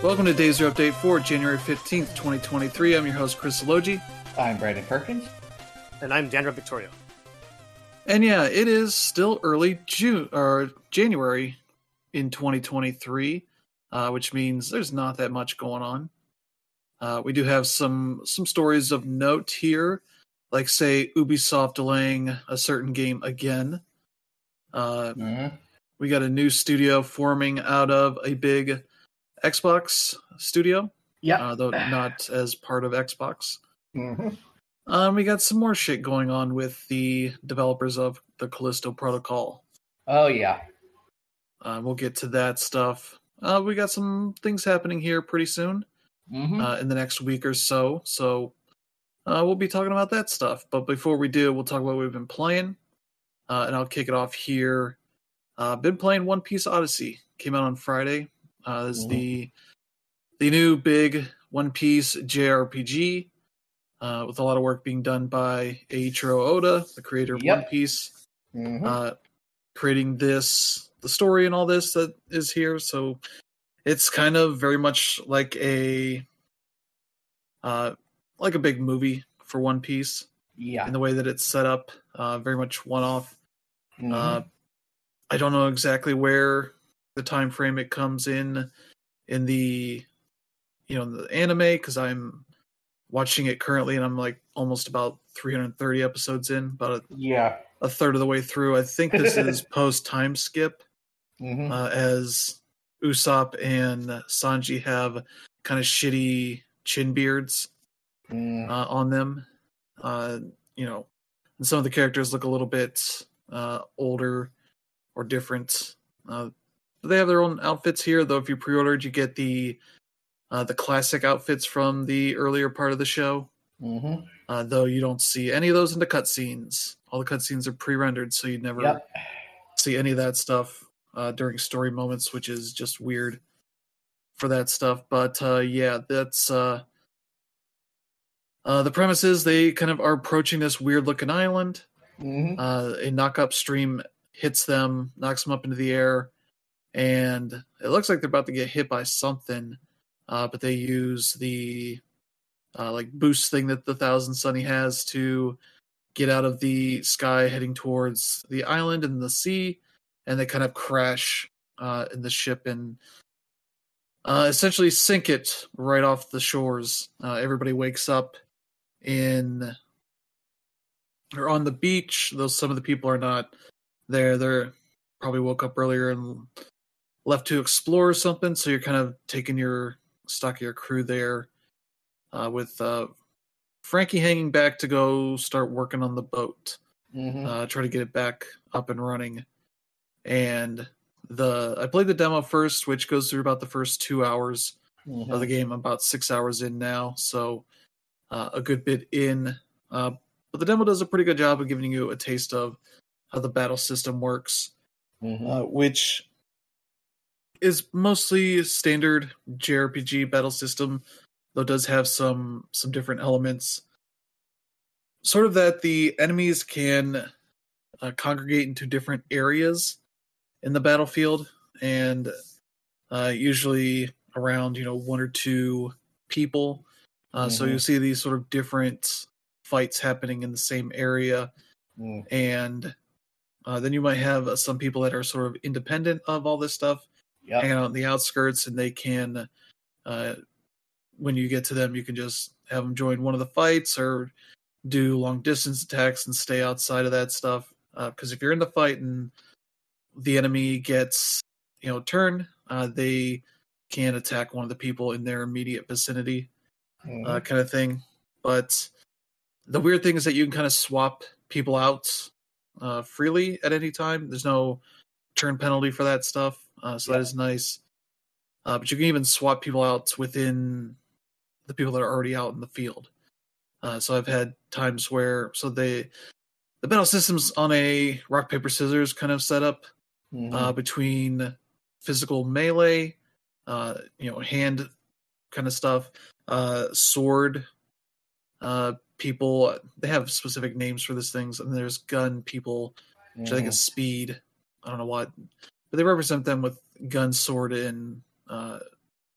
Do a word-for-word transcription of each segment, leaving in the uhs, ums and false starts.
Welcome to Day Zero Update for January fifteenth, twenty twenty-three. I'm your host, Chris Elogi. I'm Brandon Perkins. And I'm Daniel Victorio. And yeah, it is still early June or January in twenty twenty-three, uh, which means there's not that much going on. Uh, we do have some some stories of note here, like say Ubisoft delaying a certain game again. Uh, mm-hmm. We got a new studio forming out of a big Xbox studio. Yeah, uh, though not as part of Xbox. Mm-hmm. Um, we got some more shit going on with the developers of the Callisto Protocol. Oh, yeah. Uh, we'll get to that stuff. Uh, we got some things happening here pretty soon, Mm-hmm. uh, in the next week or so. So uh, we'll be talking about that stuff. But before we do, we'll talk about what we've been playing. Uh, and I'll kick it off here. Uh, been playing One Piece Odyssey. Came out on Friday. Uh, this is Mhm. the the new big One Piece J R P G, uh, with a lot of work being done by Eiichiro Oda, the creator of Yep. One Piece, Mm-hmm. uh, creating this, the story and all this that is here. So it's kind of very much like a uh, like a big movie for One Piece yeah. in the way that it's set up, uh, very much one-off. Mm-hmm. Uh, I don't know exactly where the time frame it comes in in the you know the anime, because I'm watching it currently and I'm like almost about three hundred thirty episodes in, about a, yeah. a third of the way through. I think this is post time skip, Mm-hmm. uh, as Usopp and Sanji have kind of shitty chin beards mm. uh, on them. Uh, you know, and some of the characters look a little bit uh, older or different. Uh, they have their own outfits here, though. If you pre-ordered, you get the uh, the classic outfits from the earlier part of the show. Mm-hmm. Uh, though you don't see any of those in the cutscenes. All the cutscenes are pre-rendered, so you never Yep. see any of that stuff uh, during story moments, which is just weird for that stuff. But uh, yeah, that's uh, uh, the premise is they kind of are approaching this weird-looking island. Mm-hmm. Uh, a knock-up stream hits them, knocks them up into the air, and it looks like they're about to get hit by something. Uh, but they use the uh, like boost thing that the Thousand Sunny has to get out of the sky, heading towards the island and the sea, and they kind of crash uh, in the ship and uh, essentially sink it right off the shores. Uh, everybody wakes up in or on the beach, though some of the people are not there. They're probably woke up earlier and left to explore or something. So you're kind of taking your stock of your crew there, uh, with uh, Frankie hanging back to go start working on the boat, Mm-hmm. uh, try to get it back up and running. And the I played the demo first, which goes through about the first two hours Mm-hmm. of the game. I'm about six hours in now, so uh, a good bit in. Uh, but the demo does a pretty good job of giving you a taste of how the battle system works, Mm-hmm. uh, which is mostly standard J R P G battle system, though it does have some some different elements. Sort of that the enemies can uh, congregate into different areas in the battlefield, and uh, usually around you know one or two people. Uh, So Mhm. you see these sort of different fights happening in the same area, Mm. and uh, then you might have uh, some people that are sort of independent of all this stuff, Yep. hanging out in the outskirts, and they can, uh, when you get to them, you can just have them join one of the fights or do long distance attacks and stay outside of that stuff. Because if you're in the fight and the enemy gets, you know, turned, uh, they can attack one of the people in their immediate vicinity, Mhm. uh, kind of thing. But the weird thing is that you can kind of swap people out uh, freely at any time. There's no turn penalty for that stuff, uh, so Yeah. that is nice. Uh, but you can even swap people out within the people that are already out in the field. Uh, so I've had times where so they the battle system's on a rock paper scissors kind of setup, Mhm. uh, between physical melee, uh, you know, hand kind of stuff, uh, sword uh, people. They have specific names for these things, and there's gun people, which I think Mhm. is speed. I don't know what, but they represent them with gun, sword, and uh,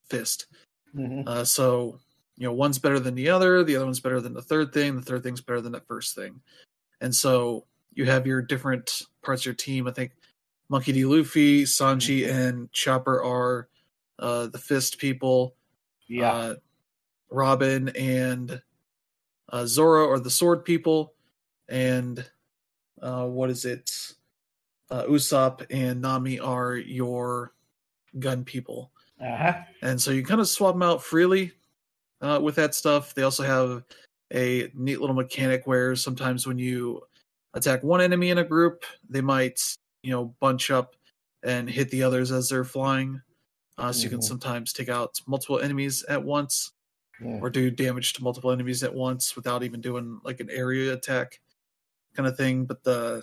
fist. Mm-hmm. Uh, so, you know, one's better than the other, the other one's better than the third thing, the third thing's better than the first thing. And so you have your different parts of your team. I think Monkey D. Luffy, Sanji, Mm-hmm. and Chopper are uh, the fist people. Yeah. Uh, Robin and uh, Zoro are the sword people. And uh, what is it? Uh, Usopp and Nami are your gun people. Uh-huh. And so you kind of swap them out freely uh, with that stuff. They also have a neat little mechanic where sometimes when you attack one enemy in a group, they might, you know, bunch up and hit the others as they're flying. Uh, so you can Mhm. sometimes take out multiple enemies at once Mm. or do damage to multiple enemies at once without even doing like an area attack kind of thing. But the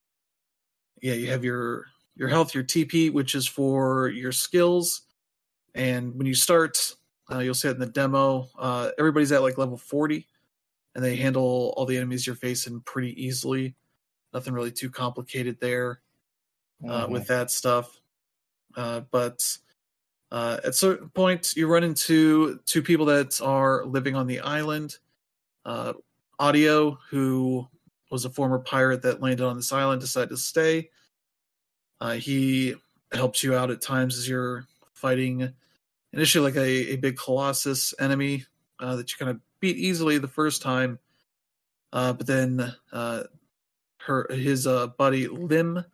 yeah, you have your your health, your T P, which is for your skills. And when you start, uh, you'll see it in the demo. Uh, everybody's at like level forty, and they handle all the enemies you're facing pretty easily. Nothing really too complicated there uh, Mhm. with that stuff. Uh, but uh, at a certain point, you run into two people that are living on the island. Uh, Audio, who was a former pirate that landed on this island, decided to stay. Uh, he helps you out at times as you're fighting initially like a, a big Colossus enemy uh, that you kind of beat easily the first time. Uh, but then uh, her his uh, buddy Lim,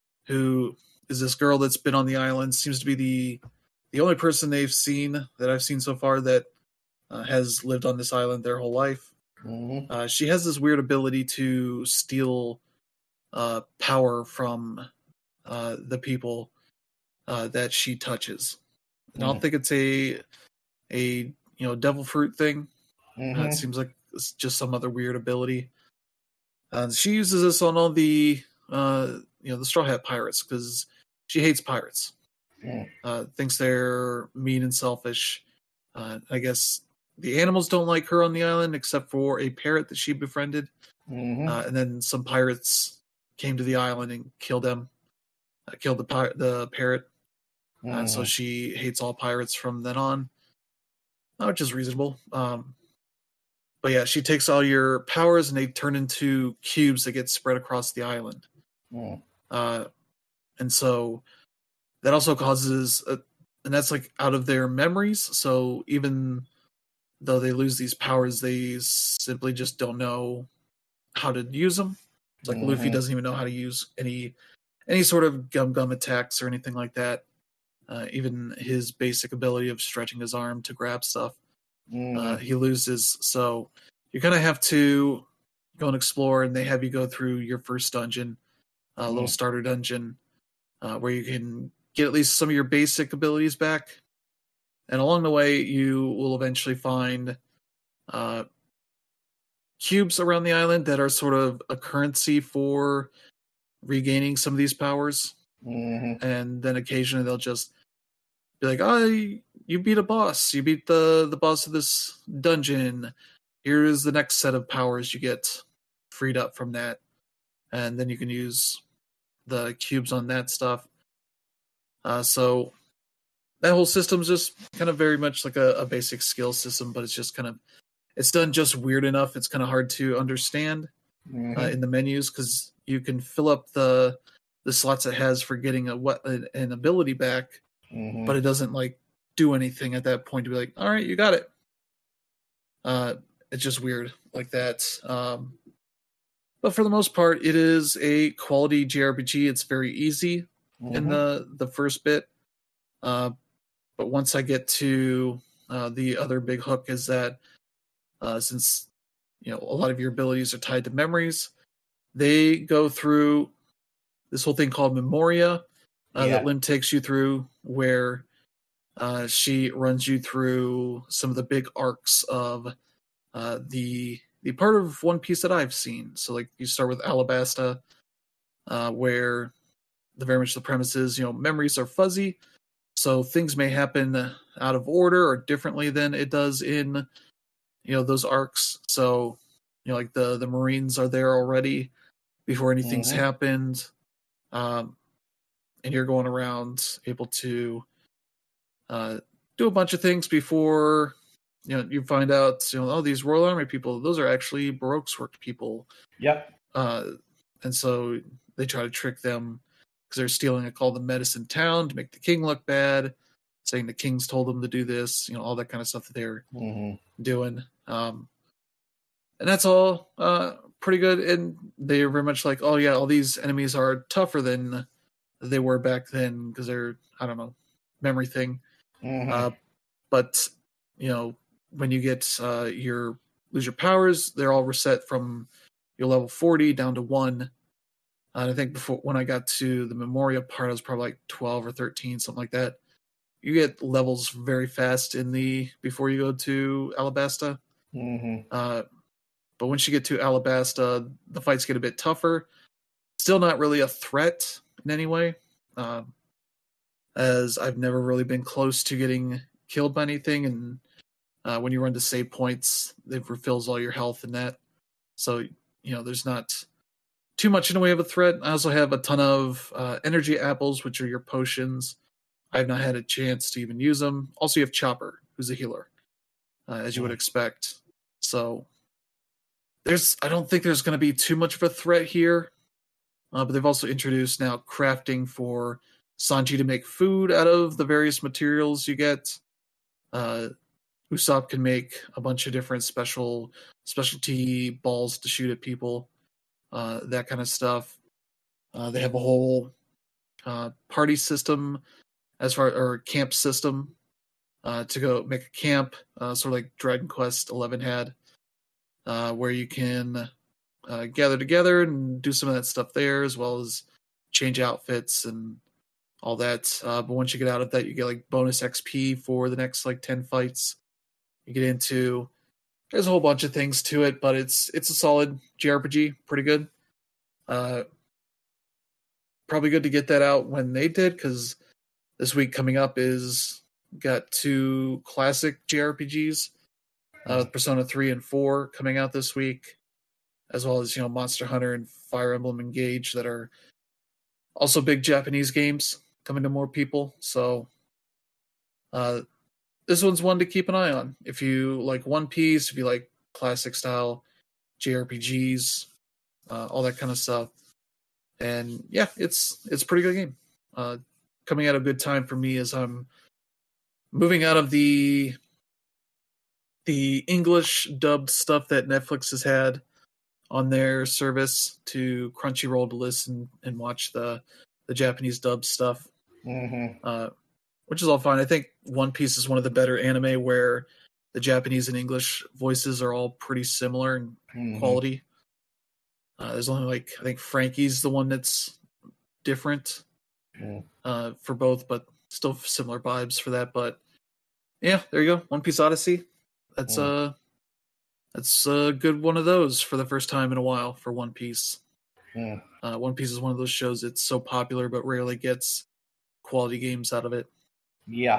who is this girl that's been on the island, seems to be the the only person they've seen that I've seen so far that uh, has lived on this island their whole life. Mhm. Uh, she has this weird ability to steal uh, power from uh, the people uh, that she touches. And I don't Mm. think it's a a you know devil fruit thing. Uh, it Mhm. seems like it's just some other weird ability. Uh, she uses this on all the uh, you know the Straw Hat Pirates because she hates pirates. Mm. Uh, thinks they're mean and selfish. Uh, I guess the animals don't like her on the island except for a parrot that she befriended. Mhm. Uh, and then some pirates came to the island and killed them, uh, killed the pir- the parrot. Uh, and so Mhm. she hates all pirates from then on, uh, which is reasonable. Um, but yeah, she takes all your powers and they turn into cubes that get spread across the island. Mm. Uh, and so that also causes, a, and that's like out of their memories. So even though they lose these powers, they simply just don't know how to use them. It's like Luffy Mhm. doesn't even know how to use any any sort of gum gum attacks or anything like that. Uh, even his basic ability of stretching his arm to grab stuff, uh, Mhm. he loses. So you kind of have to go and explore, and they have you go through your first dungeon, a little Mm. starter dungeon, uh, where you can get at least some of your basic abilities back. And along the way, you will eventually find uh, cubes around the island that are sort of a currency for regaining some of these powers. Mhm. And then occasionally they'll just be like, "Oh, you beat a boss. You beat the the boss of this dungeon. Here's the next set of powers you get freed up from that." And then you can use the cubes on that stuff. Uh, so that whole system's just kind of very much like a, a basic skill system, but it's just kind of it's done just weird enough. It's kind of hard to understand uh, Mhm. in the menus because you can fill up the the slots it has for getting a what an, an ability back, Mhm. but it doesn't like do anything at that point to be like, all right, you got it. Uh, it's just weird like that. Um, but for the most part, it is a quality J R P G. It's very easy in Mhm. the the first bit, uh, but once I get to uh, the other big hook is that uh, since you know a lot of your abilities are tied to memories, they go through this whole thing called Memoria uh, that Yeah. Lim takes you through, where uh, she runs you through some of the big arcs of uh, the the part of One Piece that I've seen. So like you start with Alabasta, uh, where the very much the premise is you know memories are fuzzy, so things may happen out of order or differently than it does in you know those arcs. So you know like the the Marines are there already before anything's Mhm. happened, um, and you're going around able to uh, do a bunch of things before you know you find out you know oh these Royal Army people, those are actually Baroque's work people. Yep. Uh, and so they try to trick them because they're stealing a called the Medicine Town to make the king look bad, saying the king's told them to do this, you know, all that kind of stuff that they're Mm-hmm. doing. Um, and that's all uh, pretty good. And they're very much like, oh, yeah, all these enemies are tougher than they were back then because they're, I don't know, memory thing. Mm-hmm. Uh, but, you know, when you get uh, your lose your powers, they're all reset from your level forty down to one. And I think before when I got to the Memoria part, I was probably like twelve or thirteen, something like that. You get levels very fast in the before you go to Alabasta. Mm-hmm. Uh, but once you get to Alabasta, the fights get a bit tougher. Still not really a threat in any way, um, as I've never really been close to getting killed by anything. And uh, when you run to save points, it refills all your health and that. So, you know, there's not too much in the way of a threat. I also have a ton of uh, energy apples, which are your potions. I've not had a chance to even use them. Also, you have Chopper, who's a healer, uh, as you would expect. So there's, I don't think there's going to be too much of a threat here. Uh, but they've also introduced now crafting for Sanji to make food out of the various materials you get. Uh, Usopp can make a bunch of different special specialty balls to shoot at people, uh, that kind of stuff. Uh, they have a whole uh, party system as far or camp system uh, to go make a camp, uh, sort of like Dragon Quest eleven had, uh, where you can uh, gather together and do some of that stuff there, as well as change outfits and all that. Uh, but once you get out of that, you get like bonus X P for the next like ten fights. You get into there's a whole bunch of things to it, but it's it's a solid J R P G, pretty good. Uh, probably good to get that out when they did, because this week coming up is got two classic J R P Gs, uh, with Persona three and four coming out this week, as well as you know Monster Hunter and Fire Emblem Engage that are also big Japanese games coming to more people. So uh, this one's one to keep an eye on if you like One Piece, if you like classic style J R P Gs, uh, all that kind of stuff. And yeah, it's it's a pretty good game. Uh, coming at a good time for me as I'm moving out of the the English dubbed stuff that Netflix has had on their service to Crunchyroll to listen and watch the the Japanese dubbed stuff, Mm-hmm. uh, which is all fine. I think One Piece is one of the better anime where the Japanese and English voices are all pretty similar in Mm-hmm. quality. Uh, there's only like I think Frankie's the one that's different Mm. uh, for both, but still similar vibes for that. But yeah, there you go. One Piece Odyssey. That's Mm. uh that's a good one of those for the first time in a while for One Piece. Mm. Uh, One Piece is one of those shows that's so popular but rarely gets quality games out of it. Yeah.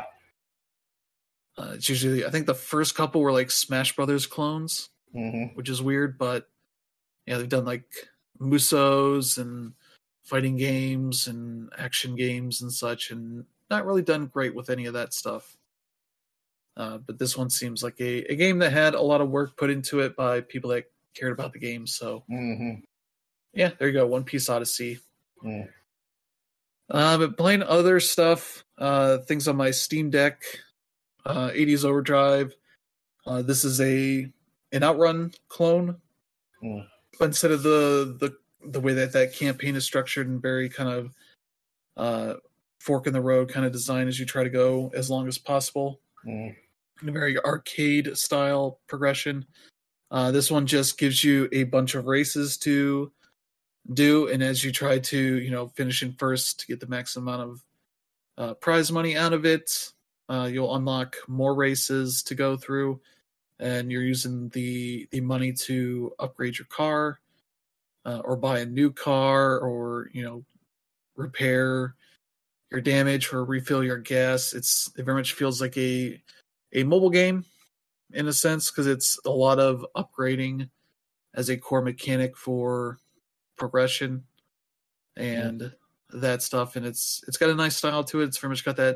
Uh, it's usually I think the first couple were like Smash Brothers clones, Mm-hmm. which is weird, but yeah, they've done like Musos and fighting games and action games and such, and not really done great with any of that stuff. Uh, but this one seems like a, a game that had a lot of work put into it by people that cared about the game. So Mm-hmm. yeah, there you go, One Piece Odyssey. Mm. Uh, but playing other stuff, uh, things on my Steam Deck, uh, eighties Overdrive. Uh, this is a an Outrun clone. Mm. But instead of the, the the way that that campaign is structured and very kind of uh, fork in the road kind of design as you try to go as long as possible, Mm. in a very arcade style progression. Uh, this one just gives you a bunch of races to do, and as you try to you know finish in first to get the maximum amount of uh, prize money out of it, uh, you'll unlock more races to go through, and you're using the the money to upgrade your car, uh, or buy a new car, or you know repair your damage or refill your gas. It's it very much feels like a a mobile game in a sense, because it's a lot of upgrading as a core mechanic for progression and that stuff, and it's it's got a nice style to it. It's very much got that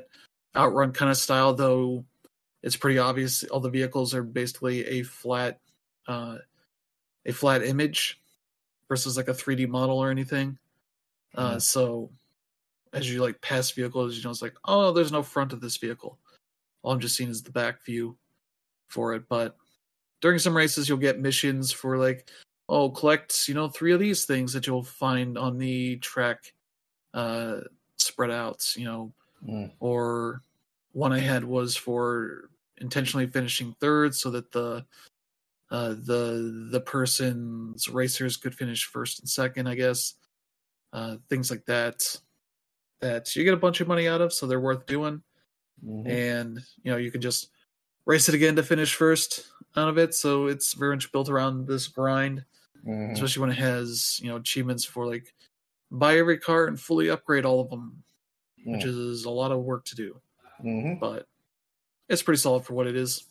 Outrun kind of style, though it's pretty obvious all the vehicles are basically a flat uh, a flat image versus like a three D model or anything. Uh, Mm. So as you like pass vehicles, you know, it's like, oh, there's no front of this vehicle. All I'm just seeing is the back view for it. But during some races, you'll get missions for like, oh, collect, you know, three of these things that you'll find on the track uh, spread out, you know, Mm. or one I had was for intentionally finishing third so that the uh, the the person's racers could finish first and second, I guess. Uh, things like that that you get a bunch of money out of, so they're worth doing. Mhm. And you know, you can just race it again to finish first out of it. So it's very much built around this grind, Mhm. especially when it has, you know, achievements for like buy every car and fully upgrade all of them, which Mm. is a lot of work to do. Mhm. But it's pretty solid for what it is.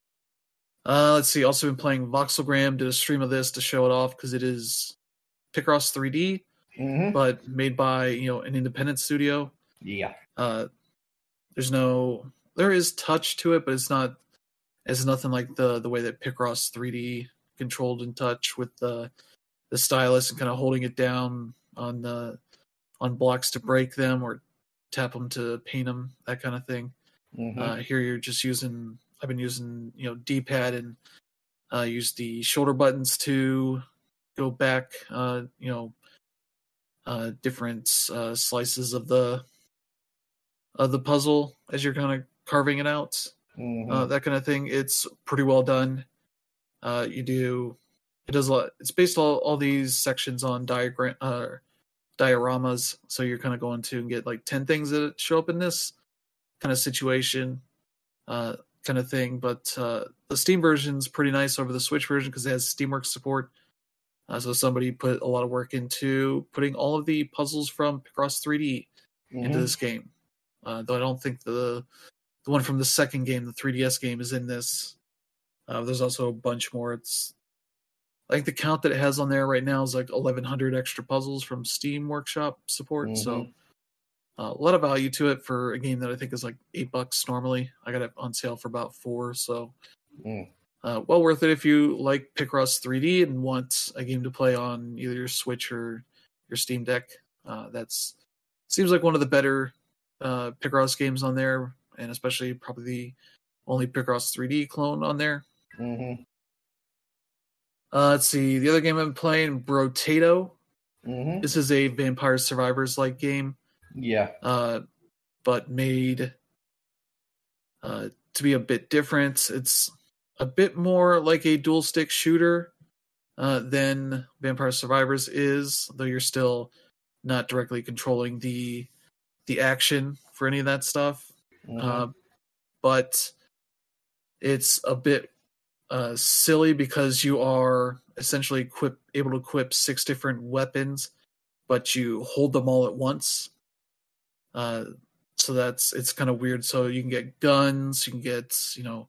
Uh, let's see. Also been playing Voxelgram. Did a stream of this to show it off because it is Picross three D, Mhm. but made by, you know, an independent studio. Yeah. Uh, there's no, there is touch to it, but it's not, it's nothing like the the way that Picross three D controlled in touch with the the stylus and kind of holding it down on the on blocks to break them or tap them to paint them, that kind of thing. Mhm. Uh, here you're just using, I've been using, you know, D-pad and uh, use the shoulder buttons to go back, uh, you know, uh, different uh, slices of the of the puzzle as you're kind of carving it out, Mhm. uh, that kind of thing. It's pretty well done. Uh, you do, it does a lot. It's based all all these sections on diagram uh, dioramas, so you're kind of going to get like ten things that show up in this kind of situation, uh, kind of thing. But uh, the Steam version's pretty nice over the Switch version because it has Steamworks support. Uh, so somebody put a lot of work into putting all of the puzzles from Picross three D into Mhm. this game. Uh, though I don't think the the one from the second game, the three D S game, is in this. Uh, there's also a bunch more. It's I think the count that it has on there right now is like eleven hundred extra puzzles from Steam Workshop support. Mhm. So uh, a lot of value to it for a game that I think is like eight bucks normally. I got it on sale for about four. So Mm. uh, well worth it if you like Picross three D and want a game to play on either your Switch or your Steam Deck. Uh, that's seems like one of the better uh, Picross games on there, and especially probably the only Picross three D clone on there. Mhm. Uh, let's see. The other game I've been playing, Brotato. Mhm. This is a Vampire Survivors like game, Yeah. uh, but made uh, to be a bit different. It's a bit more like a dual stick shooter uh, than Vampire Survivors is, though you're still not directly controlling the the action for any of that stuff. Mhm. Uh, but it's a bit uh, silly because you are essentially equip, able to equip six different weapons, but you hold them all at once. Uh, so that's it's kind of weird. So you can get guns, you can get you know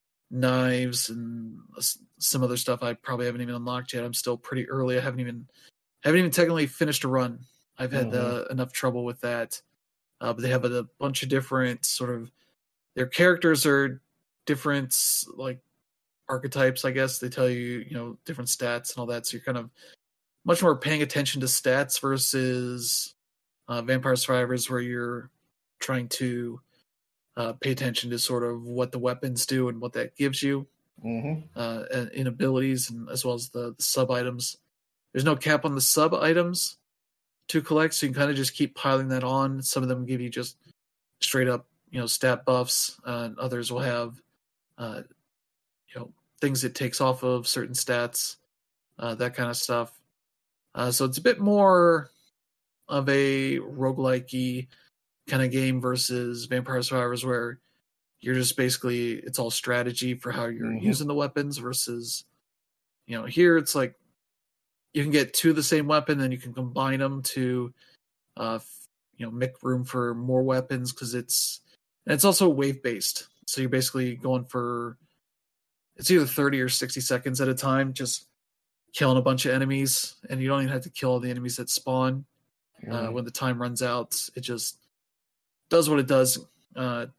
knives and s- some other stuff I probably haven't even unlocked yet. I'm still pretty early. I haven't even haven't even technically finished a run. I've had Mhm. uh, enough trouble with that. Uh, but they have a, a bunch of different sort of their characters are different like archetypes, I guess. They tell you, you know, different stats and all that. So you're kind of much more paying attention to stats versus uh, Vampire Survivors, where you're trying to uh, pay attention to sort of what the weapons do and what that gives you Mhm. uh, and- in abilities, and as well as the, the sub items. There's no cap on the sub items to collect, so you can kind of just keep piling that on. Some of them give you just straight up, you know, stat buffs, uh, and others will have, uh, you know, things it takes off of certain stats, uh, that kind of stuff. Uh, so it's a bit more of a roguelike-y kind of game versus Vampire Survivors, where you're just basically it's all strategy for how you're Mhm. using the weapons versus, you know, here it's like you can get two of the same weapon, then you can combine them to, uh, you know, make room for more weapons because it's and it's also wave based. So you're basically going for it's either thirty or sixty seconds at a time, just killing a bunch of enemies, and you don't even have to kill all the enemies that spawn. Uh, Mhm. when the time runs out, it just does what it does. Uh,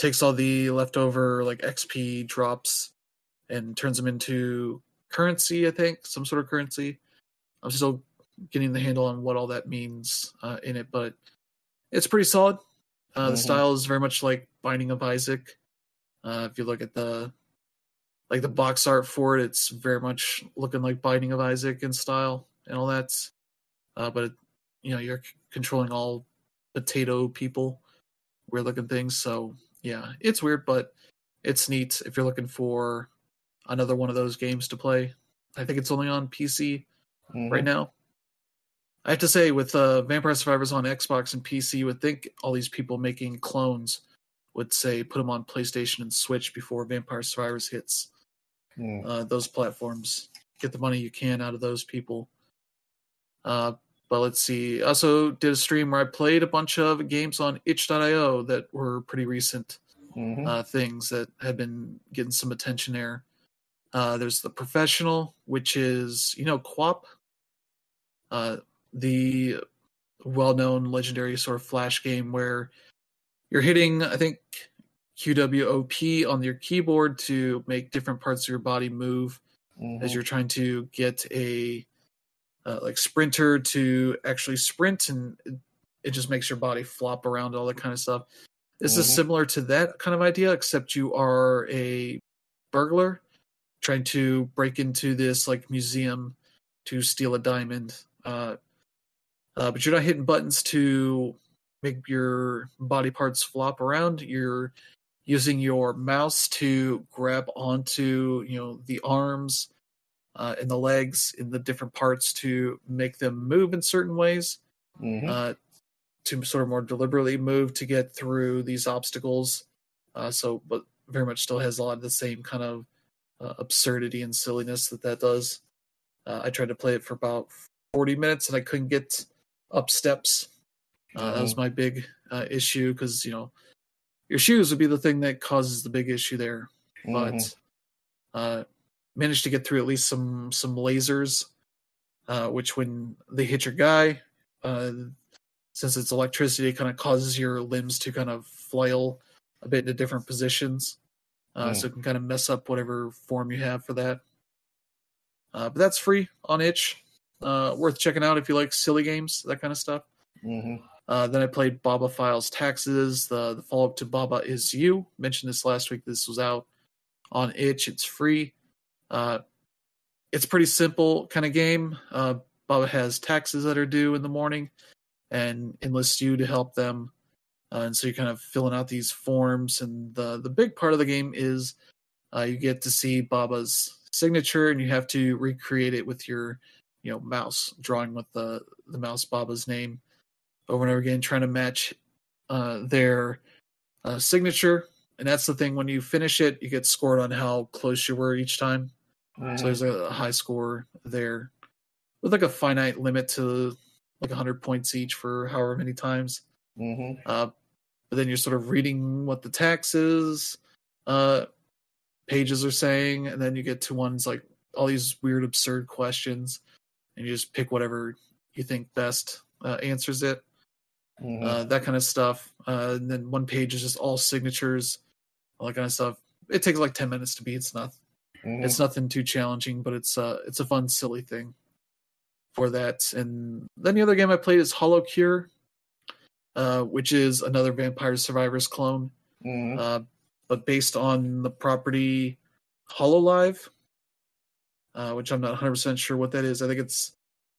takes all the leftover like X P drops and turns them into currency. I think some sort of currency. I'm still getting the handle on what all that means uh, in it, but it's pretty solid. Uh, Mhm. The style is very much like Binding of Isaac. Uh, if you look at the like the box art for it, it's very much looking like Binding of Isaac in style and all that. Uh, but you know, you're c- controlling all potato people, weird looking things. So yeah, it's weird, but it's neat if you're looking for another one of those games to play. I think it's only on P C Mhm. right now. I have to say, with uh, Vampire Survivors on Xbox and P C, you would think all these people making clones would say put them on PlayStation and Switch before Vampire Survivors hits Mm. uh, those platforms. Get the money you can out of those people. Uh, but let's see. I also did a stream where I played a bunch of games on itch dot io that were pretty recent Mhm. uh, things that have been getting some attention there. Uh, there's The Professional, which is, you know, Quap, uh, the well-known legendary sort of flash game where you're hitting, I think, Q W O P on your keyboard to make different parts of your body move Mhm. as you're trying to get a uh, like sprinter to actually sprint, and it, it just makes your body flop around, all that kind of stuff. This is Mhm. similar to that kind of idea, except you are a burglar trying to break into this like museum to steal a diamond. Uh, uh, but you're not hitting buttons to make your body parts flop around. You're using your mouse to grab onto, you know, the arms uh, and the legs in the different parts to make them move in certain ways, Mhm. uh, to sort of more deliberately move to get through these obstacles. Uh, so, but very much still has a lot of the same kind of uh, absurdity and silliness that that does. Uh, I tried to play it for about forty minutes and I couldn't get up steps. Uh, that was Mhm. my big uh, issue because, you know, your shoes would be the thing that causes the big issue there. Mhm. But uh, managed to get through at least some some lasers, uh, which when they hit your guy, uh, since it's electricity, it kind of causes your limbs to kind of flail a bit into different positions. Uh, Mm. So it can kind of mess up whatever form you have for that. Uh, but that's free on itch. Uh, worth checking out if you like silly games, that kind of stuff. Mhm. Uh, then I played Baba Files Taxes, the, the follow up to Baba Is You. Mentioned this last week. This was out on itch. It's free. Uh, it's a pretty simple kind of game. Uh, Baba has taxes that are due in the morning and enlists you to help them. Uh, and so you're kind of filling out these forms. And the, the big part of the game is uh, you get to see Baba's signature and you have to recreate it with your, you know, mouse, drawing with the, the mouse Baba's name over and over again, trying to match uh, their uh, signature. And that's the thing, when you finish it, you get scored on how close you were each time. Mhm. So there's a high score there with like a finite limit to like one hundred points each for however many times. Mhm. Uh, but then you're sort of reading what the taxes uh, pages are saying, and then you get to ones like all these weird, absurd questions, and you just pick whatever you think best uh, answers it. Mhm. Uh, that kind of stuff. Uh, and then one page is just all signatures, all that kind of stuff. It takes like ten minutes to beat. It's not, Mhm. it's nothing too challenging, but it's uh, it's a fun, silly thing for that. And then the other game I played is Hollow Cure, uh, which is another Vampire Survivors clone, Mhm. uh, but based on the property Hololive, uh, which I'm not one hundred percent sure what that is. I think it's,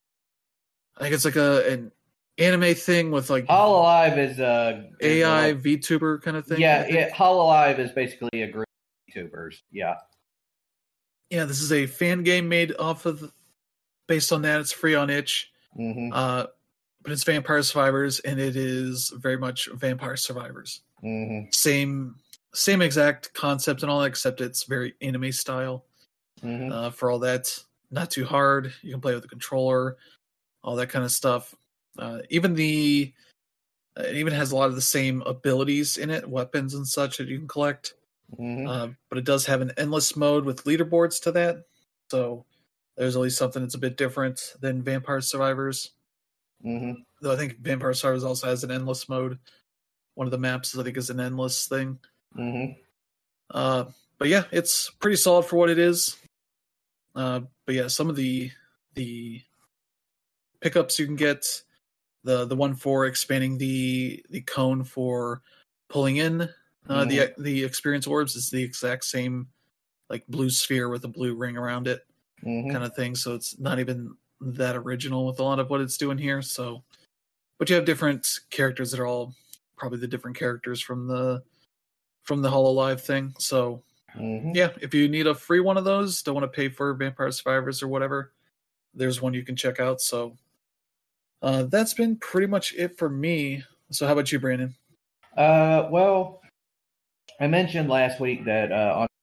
I think it's like a an anime thing with like Hololive is a is A I a- VTuber kind of thing. I yeah, think. yeah. Hololive is basically a group of YouTubers. Yeah. Yeah, this is a fan game made off of, based on that. It's free on itch. Mhm. Uh, but it's Vampire Survivors, and it is very much Vampire Survivors. Mhm. Same, same exact concept and all that, except it's very anime style. Mhm. Uh, for all that, not too hard. You can play with the controller, all that kind of stuff. Uh, even the, uh, it even has a lot of the same abilities in it, weapons and such that you can collect. Mhm. Uh, but it does have an endless mode with leaderboards to that, so there's at least something that's a bit different than Vampire Survivors. Mhm. Though I think Vampire Survivors also has an endless mode. One of the maps, I think, is an endless thing. Mm-hmm. Uh, but yeah, it's pretty solid for what it is. Uh, but yeah, some of the the pickups you can get, the the one for expanding the the cone for pulling in uh, Mhm. the the experience orbs is the exact same, like blue sphere with a blue ring around it, Mm-hmm. kind of thing. So it's not even that original with a lot of what it's doing here. So, but you have different characters that are all probably the different characters from the from the HoloLive thing. So Mm-hmm. yeah, if you need a free one of those, don't want to pay for Vampire Survivors or whatever, there's one you can check out. So uh, that's been pretty much it for me. So how about you, Brandon? Uh, well, I mentioned last week that uh, on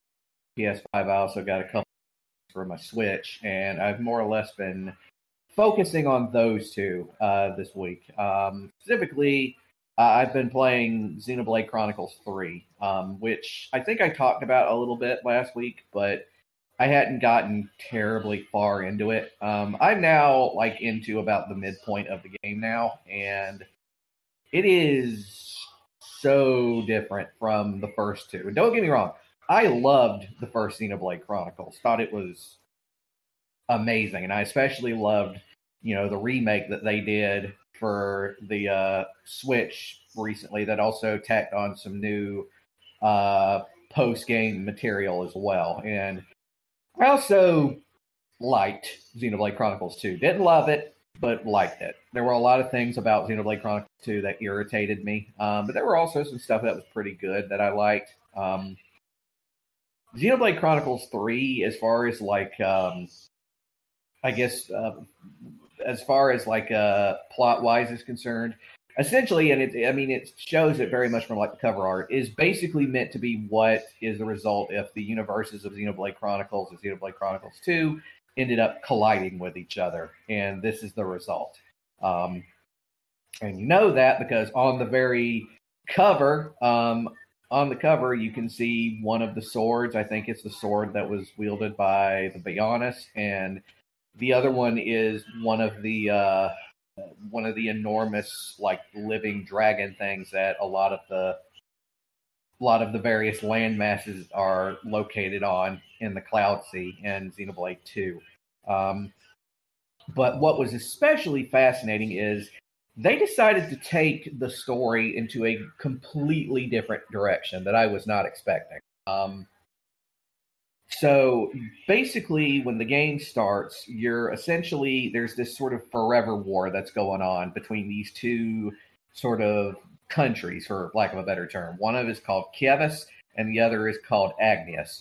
P S five I also got a couple for my Switch, and I've more or less been focusing on those two uh, this week. Um, specifically, uh, I've been playing Xenoblade Chronicles three, um, which I think I talked about a little bit last week, but I hadn't gotten terribly far into it. Um, I'm now like into about the midpoint of the game now, and it is so different from the first two. And don't get me wrong, I loved the first Xenoblade Chronicles. Thought it was amazing, and I especially loved, you know, the remake that they did for the uh, Switch recently. That also tacked on some new uh, post game material as well. And I also liked Xenoblade Chronicles two. Didn't love it, but liked it. There were a lot of things about Xenoblade Chronicles two that irritated me, um, but there were also some stuff that was pretty good that I liked. Um, Xenoblade Chronicles three, as far as like, um, I guess, uh, as far as like uh, plot wise is concerned, essentially, and it, I mean, it shows it very much from like the cover art, is basically meant to be what is the result if the universes of Xenoblade Chronicles and Xenoblade Chronicles two ended up colliding with each other, and this is the result. Um, and you know that because on the very cover, um, on the cover, you can see one of the swords. I think it's the sword that was wielded by the Bionis, and the other one is one of the uh, one of the enormous like living dragon things that a lot of the a lot of the various land masses are located on in the Cloud Sea and Xenoblade two. Um, but what was especially fascinating is they decided to take the story into a completely different direction that I was not expecting. Um, so basically, when the game starts, you're essentially, there's this sort of forever war that's going on between these two sort of countries, for lack of a better term. One of it is called Kievis, and the other is called Agnias.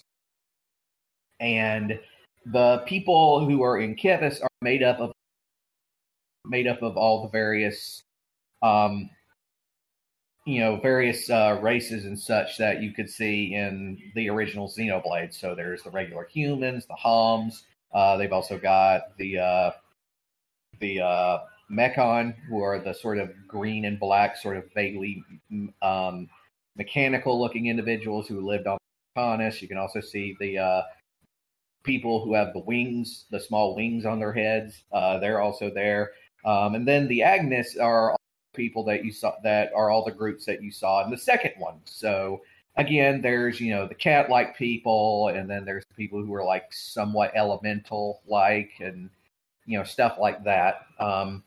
And the people who are in Kievis are made up of made up of all the various, um, you know, various uh, races and such that you could see in the original Xenoblade. So there's the regular humans, the Homs. Uh, they've also got the uh, the uh, Mechon, who are the sort of green and black, sort of vaguely um, mechanical-looking individuals who lived on Mechanus. You can also see the uh, people who have the wings, the small wings on their heads. Uh, they're also there. Um, and then the Agnes are people that you saw, that are all the groups that you saw in the second one. So again, there's, you know, the cat-like people, and then there's people who are like somewhat elemental-like, and, you know, stuff like that. Um,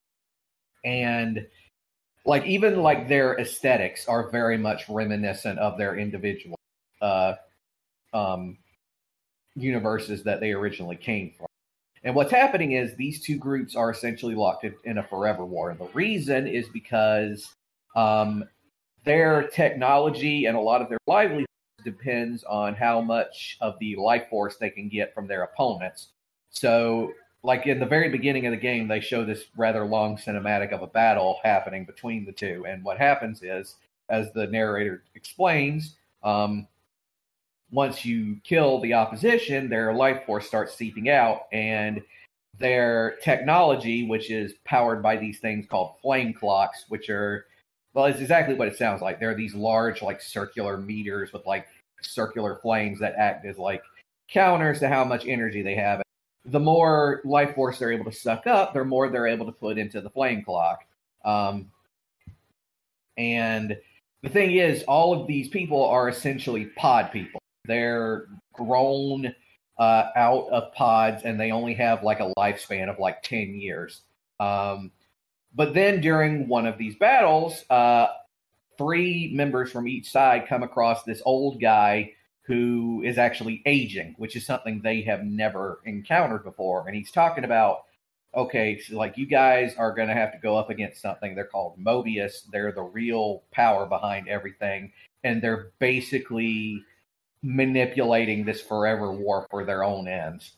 and like even like their aesthetics are very much reminiscent of their individual uh, um, universes that they originally came from. And what's happening is these two groups are essentially locked in a forever war. And the reason is because um, their technology and a lot of their livelihood depends on how much of the life force they can get from their opponents. So, like in the very beginning of the game, they show this rather long cinematic of a battle happening between the two. And what happens is, as the narrator explains, um, once you kill the opposition, their life force starts seeping out, and their technology, which is powered by these things called flame clocks, which are, well, it's exactly what it sounds like. They're these large, like, circular meters with, like, circular flames that act as, like, counters to how much energy they have. The more life force they're able to suck up, the more they're able to put into the flame clock. Um, and the thing is, all of these people are essentially pod people. They're grown uh, out of pods, and they only have like a lifespan of like ten years. Um, but then during one of these battles, uh, three members from each side come across this old guy who is actually aging, which is something they have never encountered before. And he's talking about, okay, so like you guys are going to have to go up against something. They're called Mobius. They're the real power behind everything. And they're basically manipulating this forever war for their own ends.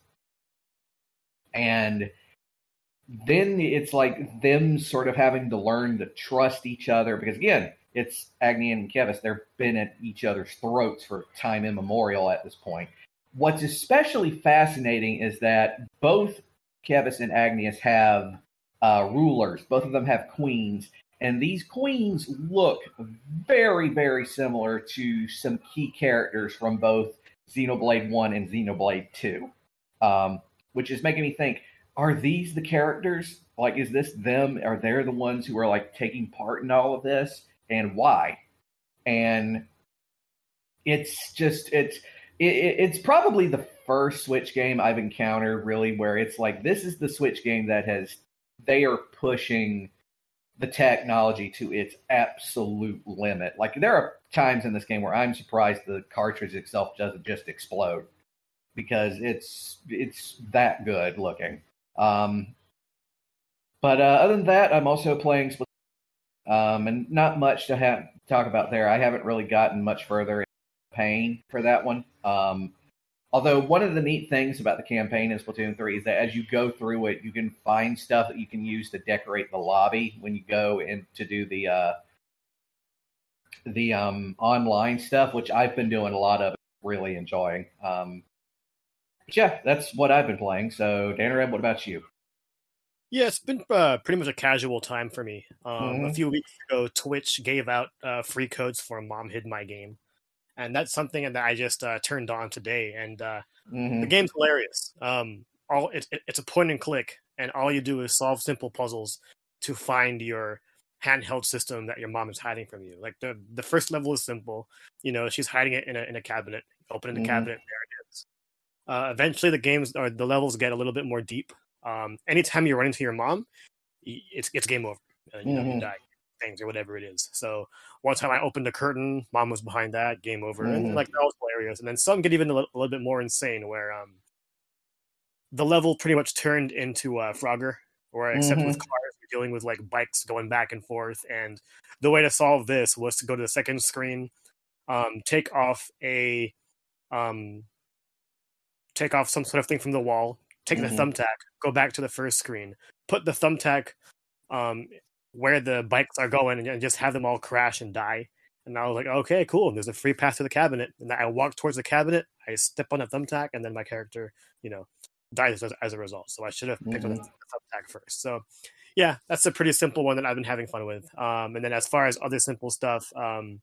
And then it's like them sort of having to learn to trust each other. Because again, it's Agni and Kevis. They've been at each other's throats for time immemorial at this point. What's especially fascinating is that both Kevis and Agnias have uh, rulers. Both of them have queens. And these queens look very, very similar to some key characters from both Xenoblade one and Xenoblade two. Um, which is making me think, are these the characters? Like, is this them? Are they the ones who are, like, taking part in all of this? And why? And it's just, it's, it, it's probably the first Switch game I've encountered, really, where it's like, this is the Switch game that has, they are pushing the technology to its absolute limit. Like, there are times in this game where I'm surprised the cartridge itself doesn't just explode, because it's it's that good looking. Um, but uh, other than that, I'm also playing Split, um, and not much to have, talk about there. I haven't really gotten much further in campaign for that one. Um, although one of the neat things about the campaign in Splatoon three is that as you go through it, you can find stuff that you can use to decorate the lobby when you go in to do the uh, the um, online stuff, which I've been doing a lot of, really enjoying. Um, Yeah, that's what I've been playing. So, Dannereb, what about you? Yeah, it's been uh, pretty much a casual time for me. Um, mm-hmm. A few weeks ago, Twitch gave out uh, free codes for Mom Hid My Game. And that's something that I just uh, turned on today. And uh, Mm-hmm. the game's hilarious. Um, all it, it, It's a point and click, and all you do is solve simple puzzles to find your handheld system that your mom is hiding from you. Like, the, the first level is simple. You know, she's hiding it in a, in a cabinet. Open the Mhm. cabinet, there it is. Uh, eventually, the games or the levels get a little bit more deep. Um, anytime you run into your mom, y- it's it's game over. Uh, you know, Mhm. you die, things or whatever it is. So one time I opened the curtain, mom was behind that, game over, and Mhm. like they're all hilarious. And then some get even a little, a little bit more insane, where um, the level pretty much turned into uh, Frogger, or except with Mhm. cars, you're dealing with like bikes going back and forth. And the way to solve this was to go to the second screen, um, take off a um, take off some sort of thing from the wall, take Mhm. the thumbtack, go back to the first screen, put the thumbtack um, where the bikes are going, and, and just have them all crash and die. And I was like, okay, cool. There's a free path to the cabinet. And I walk towards the cabinet, I step on the thumbtack, and then my character, you know, dies as, as a result. So I should have picked Mhm. up the thumbtack first. So yeah, that's a pretty simple one that I've been having fun with. Um, and then as far as other simple stuff, um,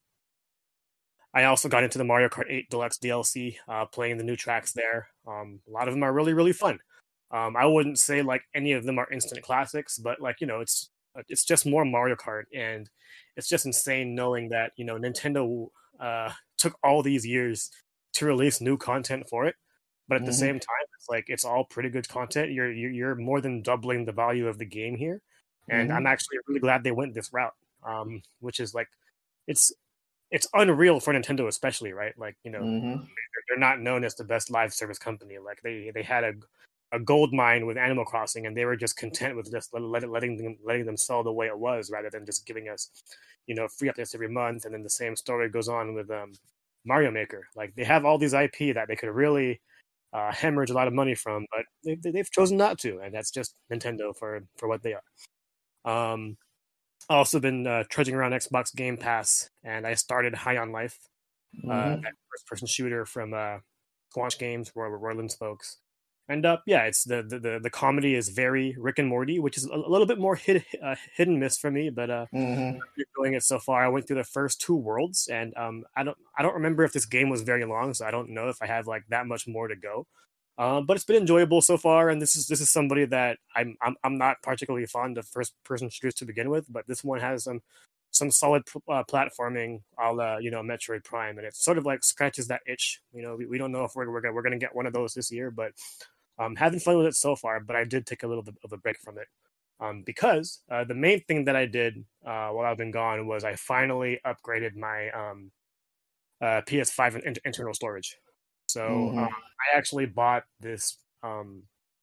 I also got into the Mario Kart eight Deluxe D L C, uh, playing the new tracks there. Um, a lot of them are really, really fun. Um, I wouldn't say like any of them are instant classics, but like, you know, it's it's just more Mario Kart, and it's just insane knowing that, you know, Nintendo uh, took all these years to release new content for it, but at the Mhm. same time, it's like it's all pretty good content. You're you're, you're more than doubling the value of the game here, and Mhm. I'm actually really glad they went this route, um, which is like it's it's unreal for Nintendo, especially, right? Like, you know, Mhm. they're, they're not known as the best live service company. Like, they they had a a gold mine with Animal Crossing, and they were just content with just let, let, letting them letting them sell the way it was, rather than just giving us, you know, free updates every month. And then the same story goes on with um, Mario Maker. Like, they have all these I P that they could really uh, hemorrhage a lot of money from, but they, they've chosen not to, and that's just Nintendo for for what they are. Um, I've also been uh, trudging around Xbox Game Pass, and I started High on Life, uh, Mhm. that first-person shooter from uh, Squanch Games, Roy Royland's folks. And uh, yeah, it's the, the the the comedy is very Rick and Morty, which is a, a little bit more hit, uh, hit and miss for me, but uh, Mhm. I'm enjoying it so far. I went through the first two worlds, and um, I don't I don't remember if this game was very long, so I don't know if I have like that much more to go. Um, but it's been enjoyable so far, and this is this is somebody that I'm I'm I'm not particularly fond of first person shooters to begin with, but this one has some some solid uh, platforming, a la, you know, Metroid Prime, and it sort of like scratches that itch. You know, we, we don't know if we're we're gonna, we're gonna get one of those this year, but um, having fun with it so far. But I did take a little bit of a break from it um, because uh, the main thing that I did uh, while I've been gone was I finally upgraded my um, uh, P S five in- internal storage. So Mhm. um, I actually bought this. Um,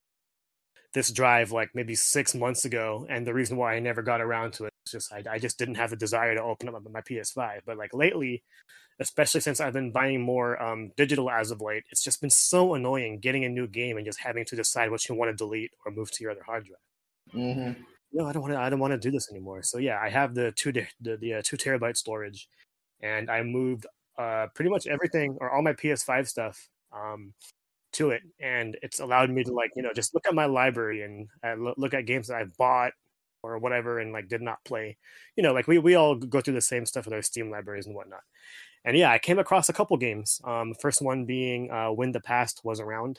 this drive like maybe six months ago, and the reason why I never got around to it is just I, I just didn't have the desire to open up my P S five. But like lately, especially since I've been buying more um, digital as of late, it's just been so annoying getting a new game and just having to decide what you want to delete or move to your other hard drive. Mhm. No, I don't want to. I don't want to do this anymore. So yeah, I have the two the the uh, two terabyte storage, and I moved uh, pretty much everything or all my P S five stuff um, to it, and it's allowed me to like you know just look at my library and uh, lo- look at games that I bought or whatever and like did not play. You know, like we we all go through the same stuff with our Steam libraries and whatnot. And yeah, I came across a couple games. Um, first one being uh, When the Past Was Around.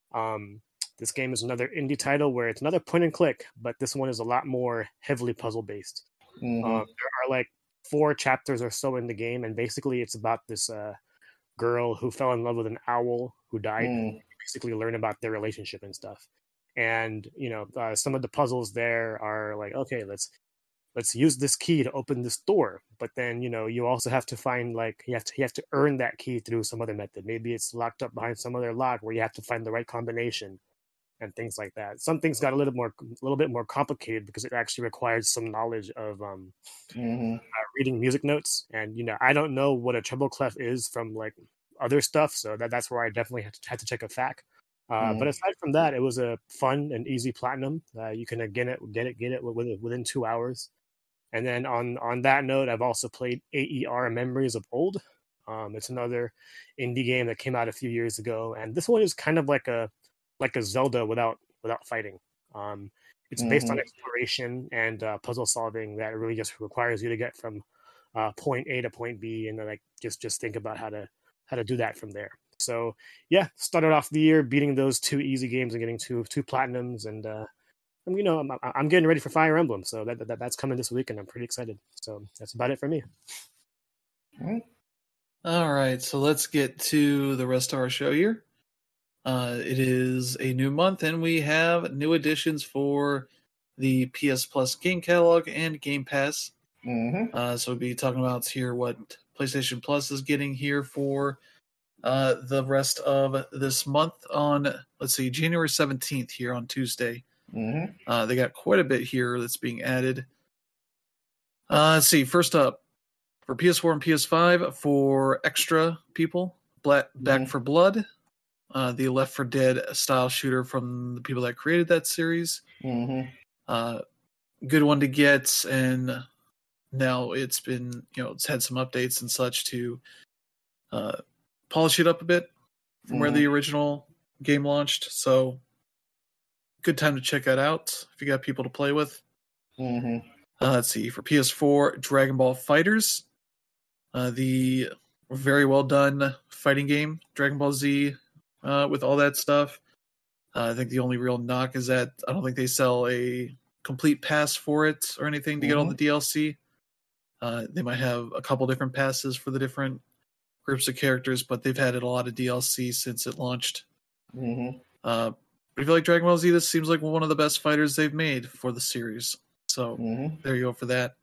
Um, this game is another indie title where it's another point and click, but this one is a lot more heavily puzzle based. Mhm. Um, there are like four chapters or so in the game, and basically it's about this uh, girl who fell in love with an owl who died. Mhm. You basically learn about their relationship and stuff. And you know, uh, some of the puzzles there are like, okay, let's let's use this key to open this door. But then you know, you also have to find like you have to you have to earn that key through some other method. Maybe it's locked up behind some other lock where you have to find the right combination and things like that. Some things got a little more, a little bit more complicated because it actually requires some knowledge of um, Mhm. uh, reading music notes. And you know, I don't know what a treble clef is from like other stuff, so that that's where I definitely had to, had to check a F A Q. Uh, Mhm. But aside from that, it was a fun and easy platinum. Uh, you can uh, get it, get it, get it within within two hours. And then on on that note, I've also played A E R Memories of Old. Um, it's another indie game that came out a few years ago, and this one is kind of like a like a Zelda without without fighting. Um, it's based on Mhm. exploration and uh, puzzle solving that really just requires you to get from uh, point A to point B, and then like just just think about how to how to do that from there. So yeah, started off the year beating those two easy games and getting two two platinums, and uh, you know I'm I'm getting ready for Fire Emblem, so that, that that's coming this week, and I'm pretty excited. So that's about it for me. Mhm. All right, so let's get to the rest of our show here. Uh, it is a new month, and we have new additions for the P S Plus game catalog and Game Pass. Mhm. Uh, so we'll be talking about here what PlayStation Plus is getting here for uh, the rest of this month on, let's see, January seventeenth here on Tuesday. Mhm. Uh, they got quite a bit here that's being added. Uh, let's see, first up, for P S four and P S five, for extra people, Black, Back Mhm. for Blood, uh, the Left four Dead style shooter from the people that created that series. Mhm. Uh, good one to get, and now it's been, you know, it's had some updates and such to uh, polish it up a bit from where Mhm. the original game launched. So, good time to check that out if you got people to play with. Mhm. Uh, let's see, for P S four, Dragon Ball Fighters, uh, the very well done fighting game, Dragon Ball Z, uh, with all that stuff. Uh, I think the only real knock is that I don't think they sell a complete pass for it or anything to get all the Mhm. D L C. Uh, they might have a couple different passes for the different groups of characters, but they've had a lot of D L C since it launched. Mhm. Uh, but if you like Dragon Ball Z, this seems like one of the best fighters they've made for the series. So Mhm. there you go for that.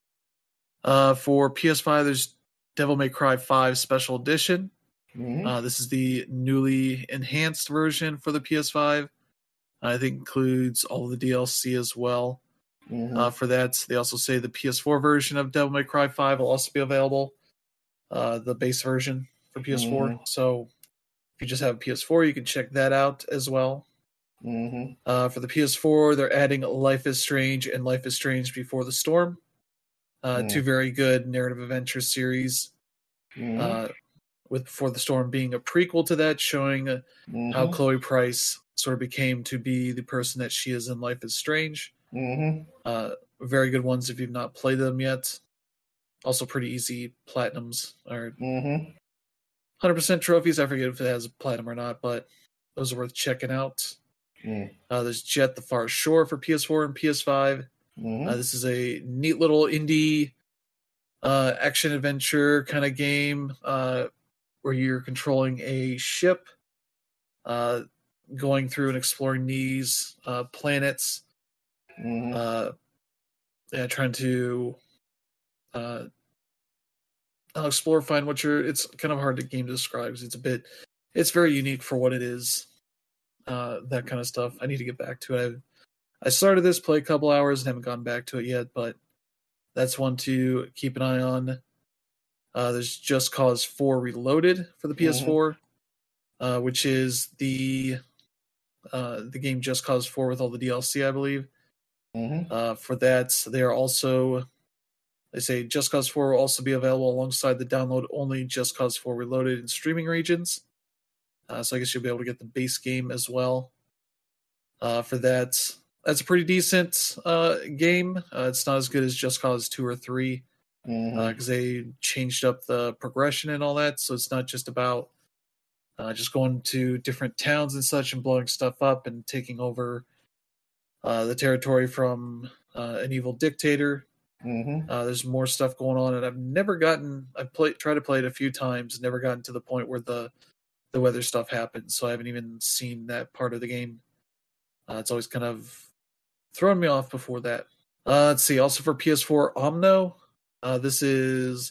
Uh, for P S five, there's Devil May Cry five Special Edition. Mhm. Uh, this is the newly enhanced version for the P S five. I think includes all of the D L C as well. Mhm. Uh, for that, they also say the P S four version of Devil May Cry five will also be available. Uh, the base version for P S four. Mhm. So if you just have a P S four, you can check that out as well. Mhm. Uh, for the P S four, they're adding Life is Strange and Life is Strange Before the Storm. Uh, Mm. two very good narrative adventure series. Mhm. Uh, with Before the Storm being a prequel to that, showing uh, how Mhm. Chloe Price sort of became to be the person that she is in Life is Strange. Mhm. Uh, very good ones if you've not played them yet. Also pretty easy platinums or Mhm. one hundred percent trophies. I forget if it has a platinum or not, but those are worth checking out. Mm. Uh, there's Jet the Far Shore for P S four and P S five. Uh, Mhm. this is a neat little indie uh, action adventure kind of game uh, where you're controlling a ship, uh, going through and exploring these uh, planets, Mm-hmm. uh, yeah, trying to uh, explore, find what you're. It's kind of hard to game to describe because it's a bit. It's very unique for what it is. Uh, that kind of stuff. I need to get back to it. I, I started this, play a couple hours, and haven't gone back to it yet, but that's one to keep an eye on. Uh, there's Just Cause four Reloaded for the P S four, mm-hmm. uh, which is the uh, the game Just Cause four with all the D L C, I believe. Mm-hmm. Uh, for that, they are also, they say Just Cause four will also be available alongside the download-only Just Cause four Reloaded in streaming regions. Uh, so I guess you'll be able to get the base game as well. Uh, for that, that's a pretty decent uh, game. Uh, it's not as good as Just Cause two or three because Mm-hmm. uh, they changed up the progression and all that. So it's not just about uh, just going to different towns and such and blowing stuff up and taking over uh, the territory from uh, an evil dictator. Mm-hmm. Uh, there's more stuff going on, and I've never gotten. I've played, tried to play it a few times, never gotten to the point where the the weather stuff happens. So I haven't even seen that part of the game. Uh, it's always kind of thrown me off before that. Uh, let's see. Also for P S four, Omno. Uh, this is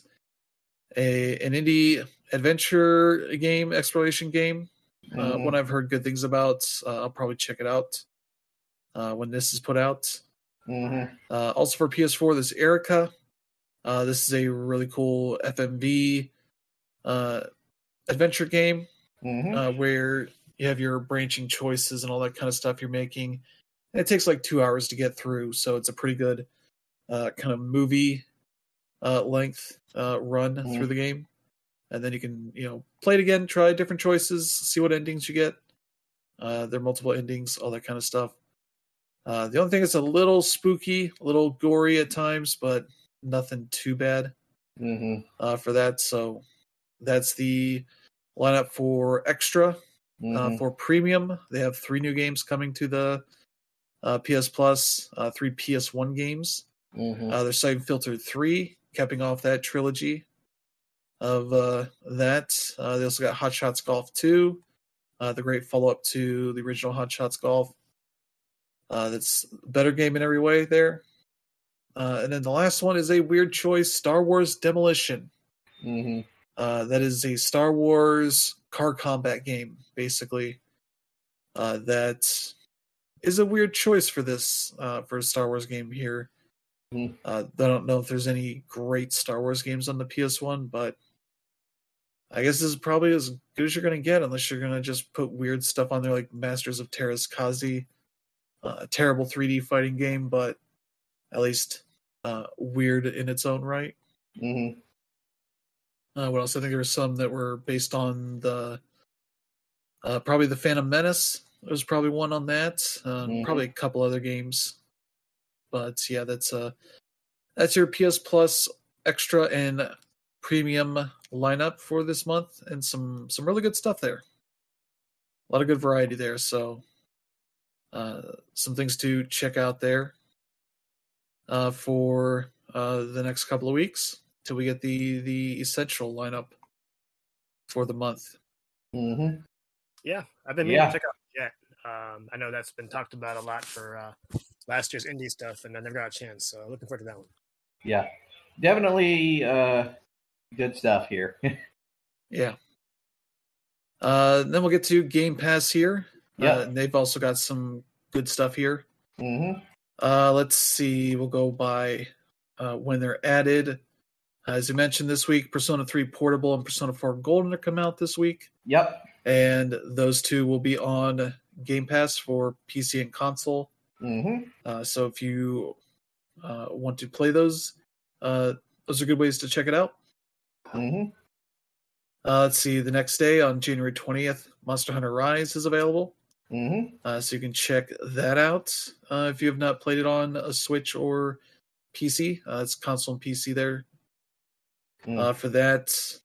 a an indie adventure game, exploration game. Uh, Mm-hmm. One I've heard good things about. Uh, I'll probably check it out uh, when this is put out. Mm-hmm. Uh, also for P S four, there's Erica. Uh, this is a really cool F M V uh, adventure game Mm-hmm. uh, where you have your branching choices and all that kind of stuff you're making. And it takes like two hours to get through, so it's a pretty good uh, kind of movie uh, length uh, run Mhm. through the game. And then you can, you know, play it again, try different choices, see what endings you get. Uh, there are multiple endings, all that kind of stuff. Uh, the only thing is a little spooky, a little gory at times, but nothing too bad Mm-hmm. uh, for that. So that's the lineup for Extra. Mm-hmm. Uh, for Premium, they have three new games coming to the uh, P S Plus, uh, three P S one games. Mm-hmm. Uh, there's Siphon Filter three, capping off that trilogy of uh, that. Uh, they also got Hot Shots Golf two, uh, the great follow-up to the original Hot Shots Golf. Uh, that's a better game in every way there. Uh, and then the last one is a weird choice, Star Wars Demolition. Mm-hmm. Uh, that is a Star Wars car combat game, basically. Uh, that is a weird choice for this, uh, for a Star Wars game here. Mhm. Uh, I don't know if there's any great Star Wars games on the P S one, but I guess this is probably as good as you're going to get, unless you're going to just put weird stuff on there like Masters of Terras Kazi, uh, a terrible three D fighting game, but at least uh, weird in its own right. Mm-hmm. Uh, what else? I think there were some that were based on the uh, probably the Phantom Menace. There was probably one on that. Um, Mhm. Probably a couple other games, but yeah, that's uh that's your P S Plus Extra and Premium lineup for this month, and some some really good stuff there. A lot of good variety there. So uh, some things to check out there uh, for uh, the next couple of weeks till we get the the essential lineup for the month. Mm-hmm. Yeah, I've been meaning Yeah. to check out Jet. Um, I know that's been talked about a lot for uh, last year's indie stuff, and I never got a chance. So looking forward to that one. Yeah. Definitely uh, good stuff here. Yeah. Uh, then we'll get to Game Pass here. Yeah. Uh, and they've also got some good stuff here. Mm-hmm. Uh, let's see. We'll go by uh, when they're added. As you mentioned this week, Persona three Portable and Persona four Golden are come out this week. Yep. And those two will be on Game Pass for P C and console. Mm-hmm. Uh, so if you uh, want to play those, uh, those are good ways to check it out. Mm-hmm. Uh, let's see. The next day on January twentieth, Monster Hunter Rise is available. Mm-hmm. Uh, so you can check that out uh, if you have not played it on a Switch or P C. Uh, it's console and P C there. Mm. Uh, for that,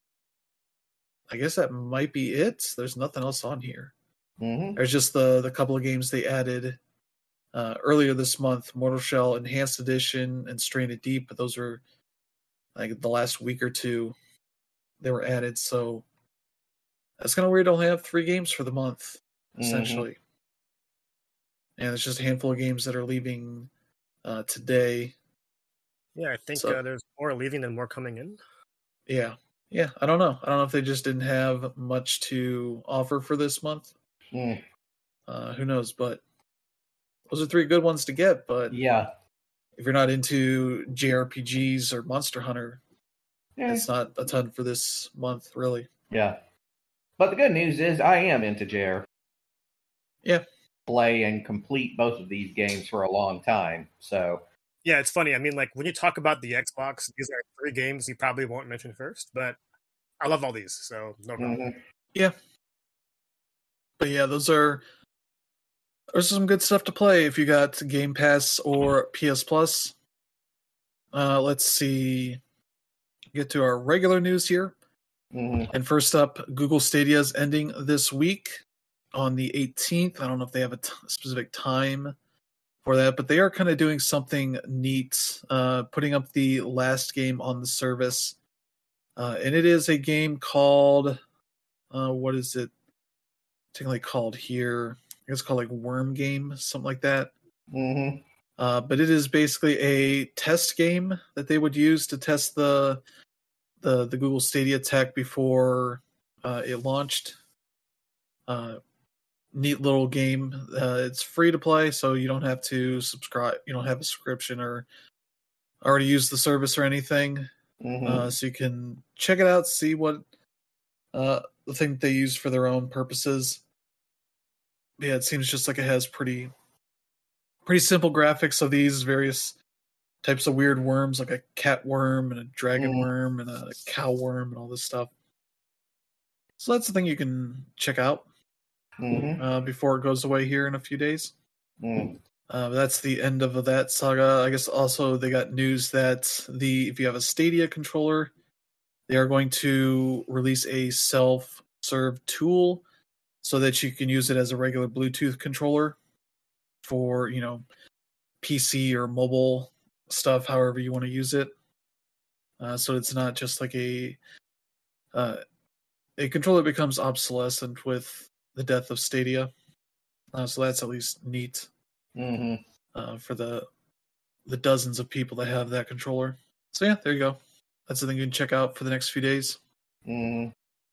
I guess that might be it. There's nothing else on here. Mm-hmm. There's just the the couple of games they added uh, earlier this month: Mortal Shell Enhanced Edition and Stranded Deep. But those are like the last week or two they were added. So that's kind of weird to only have three games for the month, essentially. Mm-hmm. And it's just a handful of games that are leaving uh, today. Yeah, I think so, uh, there's more leaving than more coming in. Yeah. Yeah, I don't know. I don't know if they just didn't have much to offer for this month. Mm. Uh, who knows? But those are three good ones to get. But yeah, if you're not into J R P Gs or Monster Hunter, yeah. it's not a ton for this month, really. Yeah. But the good news is I am into J R P G. Yeah. Play and complete both of these games for a long time. So yeah, it's funny. I mean, like when you talk about the Xbox, these are three games you probably won't mention first, but I love all these, so no problem. Mm-hmm. Yeah. But yeah, those are there's some good stuff to play if you got Game Pass or P S Plus. Uh, let's see. Get to our regular news here. Mm-hmm. And first up, Google Stadia is ending this week on the eighteenth. I don't know if they have a t- specific time for that, but they are kind of doing something neat, uh, putting up the last game on the service. Uh, and it is a game called, uh, what is it? Technically called here. I guess it's called like Worm Game, something like that. Mm-hmm. Uh, but it is basically a test game that they would use to test the the, the Google Stadia tech before uh, it launched. Uh, neat little game. Uh, it's free to play, so you don't have to subscribe. You don't have a subscription or already use the service or anything. Mm-hmm. Uh, so you can check it out, see what uh, the thing they use for their own purposes. Yeah, it seems just like it has pretty pretty simple graphics of these various types of weird worms, like a cat worm and a dragon mm. worm and a cow worm and all this stuff. So that's the thing you can check out. Mm-hmm. Uh, before it goes away here in a few days. Mm. Uh, that's the end of that saga. I guess also they got news that the if you have a Stadia controller, they are going to release a self-serve tool so that you can use it as a regular Bluetooth controller for, you know, P C or mobile stuff, however you want to use it. Uh, so it's not just like a uh, a controller becomes obsolescent with the death of Stadia. Uh, so that's at least neat mm-hmm. uh, for the the dozens of people that have that controller. So yeah, there you go. That's the thing you can check out for the next few days. Mm-hmm.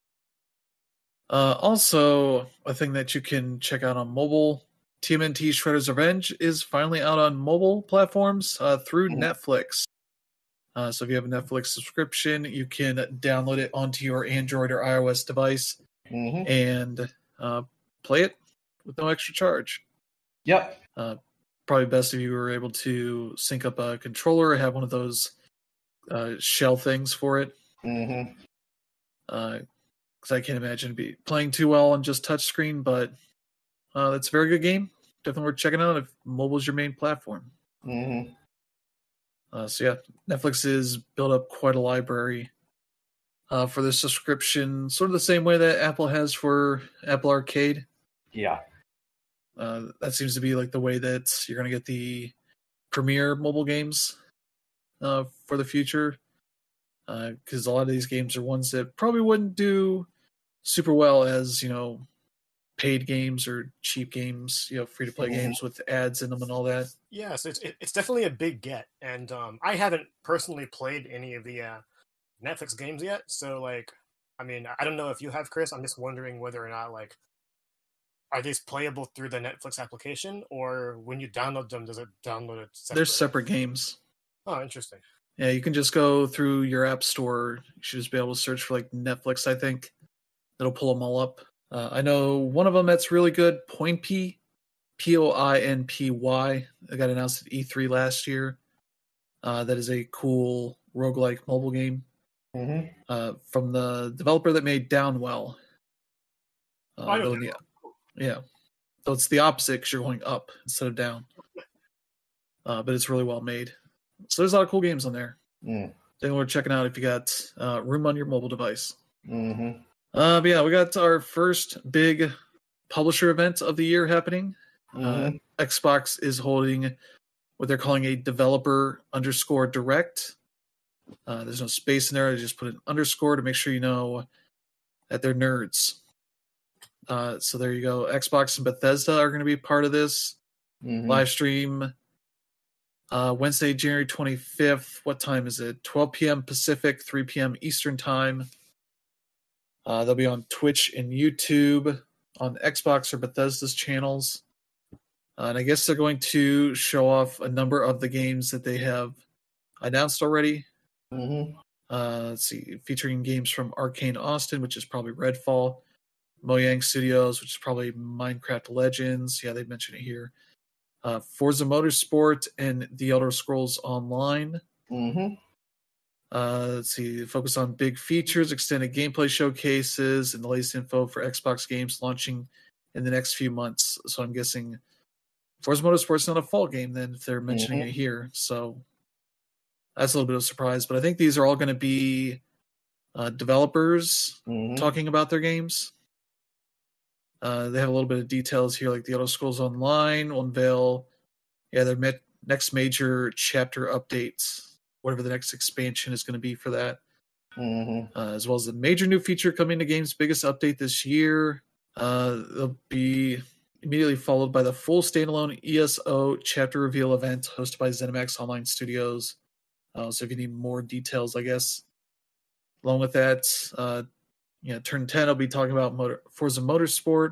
Uh, also, a thing that you can check out on mobile, T M N T Shredder's Revenge is finally out on mobile platforms uh, through mm-hmm. Netflix. Uh, so if you have a Netflix subscription, you can download it onto your Android or iOS device mm-hmm. and uh, play it with no extra charge. Yep. Uh, probably best if you were able to sync up a controller or have one of those uh, shell things for it. Mm-hmm. Uh, because I can't imagine be playing too well on just touchscreen, but uh, it's a very good game. Definitely worth checking out if mobile is your main platform. Mm-hmm. Uh, so yeah, Netflix has built up quite a library uh, for the subscription, sort of the same way that Apple has for Apple Arcade. Yeah. Uh, that seems to be like the way that you're going to get the premier mobile games uh, for the future. Because uh, a lot of these games are ones that probably wouldn't do super well as, you know, paid games or cheap games, you know, free-to-play mm-hmm. games with ads in them and all that. Yeah, so it's it's definitely a big get. And um, I haven't personally played any of the uh, Netflix games yet. So, like, I mean, I don't know if you have, Chris. I'm just wondering whether or not, like, are these playable through the Netflix application? Or when you download them, does it download it separate? They're separate games. Oh, interesting. Yeah, you can just go through your app store. You should just be able to search for, like, Netflix, I think. It'll pull them all up. Uh, I know one of them that's really good, Poinpy, P O I N P Y. It got announced at E three last year. Uh, that is a cool roguelike mobile game mm-hmm. uh, from the developer that made Downwell. Uh, I know the, yeah. So it's the opposite because you're going up instead of down. Uh, but it's really well made. So there's a lot of cool games on there. Mm. Definitely worth checking out if you got uh, room on your mobile device. Mm-hmm. Uh, but yeah, we got our first big publisher event of the year happening. Mm-hmm. Uh, Xbox is holding what they're calling a developer underscore direct. Uh, there's no space in there. I just put an underscore to make sure you know that they're nerds. Uh, so there you go. Xbox and Bethesda are going to be part of this Mm-hmm. live stream. Uh, Wednesday, January twenty-fifth. What time is it? twelve p.m. Pacific, three p.m. Eastern time. Uh, they'll be on Twitch and YouTube, on Xbox or Bethesda's channels. Uh, and I guess they're going to show off a number of the games that they have announced already. Mm-hmm. Uh, let's see, featuring games from Arcane Austin, which is probably Redfall, Mojang Studios, which is probably Minecraft Legends. Yeah, they mentioned it here. Uh, Forza Motorsport and The Elder Scrolls Online. Mm-hmm. Uh, let's see, focus on big features, extended gameplay showcases, and the latest info for Xbox games launching in the next few months. So I'm guessing Forza Motorsport's not a fall game then, if they're mentioning Mhm. it here. So that's a little bit of a surprise. But I think these are all going to be uh, developers Mhm. talking about their games. Uh, they have a little bit of details here, like the Elder Scrolls Online will unveil, yeah, their met- next major chapter updates, whatever the next expansion is going to be for that, Mhm. uh, as well as the major new feature coming to game's biggest update this year. Uh, they'll be immediately followed by the full standalone E S O chapter reveal event hosted by ZeniMax Online Studios. Uh, so if you need more details, I guess. Along with that, uh, you know, turn ten, I'll be talking about Motor, Forza Motorsport,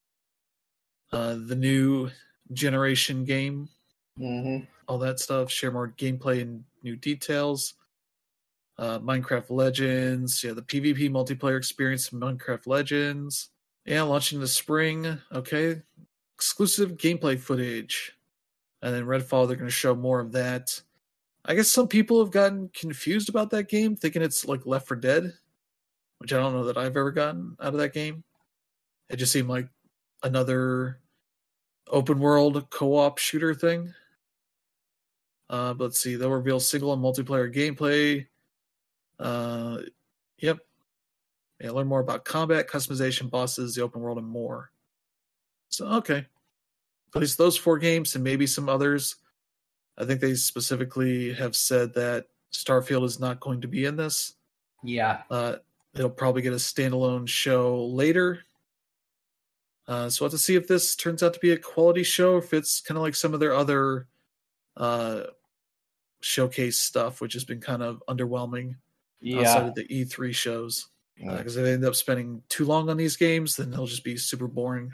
uh, the new generation game, Mhm. all that stuff. Share more gameplay and new details. Uh, Minecraft Legends, yeah, the PvP multiplayer experience in Minecraft Legends. Yeah, launching in the spring. Okay, exclusive gameplay footage, and then Redfall. They're going to show more of that. I guess some people have gotten confused about that game, thinking it's like Left four Dead, which I don't know that I've ever gotten out of that game. It just seemed like another open world co-op shooter thing. Uh, but let's see, they'll reveal single and multiplayer gameplay. Uh, yep. Yeah, learn more about combat, customization, bosses, the open world, and more. So, okay. At least those four games and maybe some others. I think they specifically have said that Starfield is not going to be in this. Yeah. Uh, it'll probably get a standalone show later. Uh, so we'll have to see if this turns out to be a quality show, if it's kind of like some of their other uh, showcase stuff, which has been kind of underwhelming outside Yeah. of the E three shows. Mm. Because uh, if they end up spending too long on these games, then they'll just be super boring.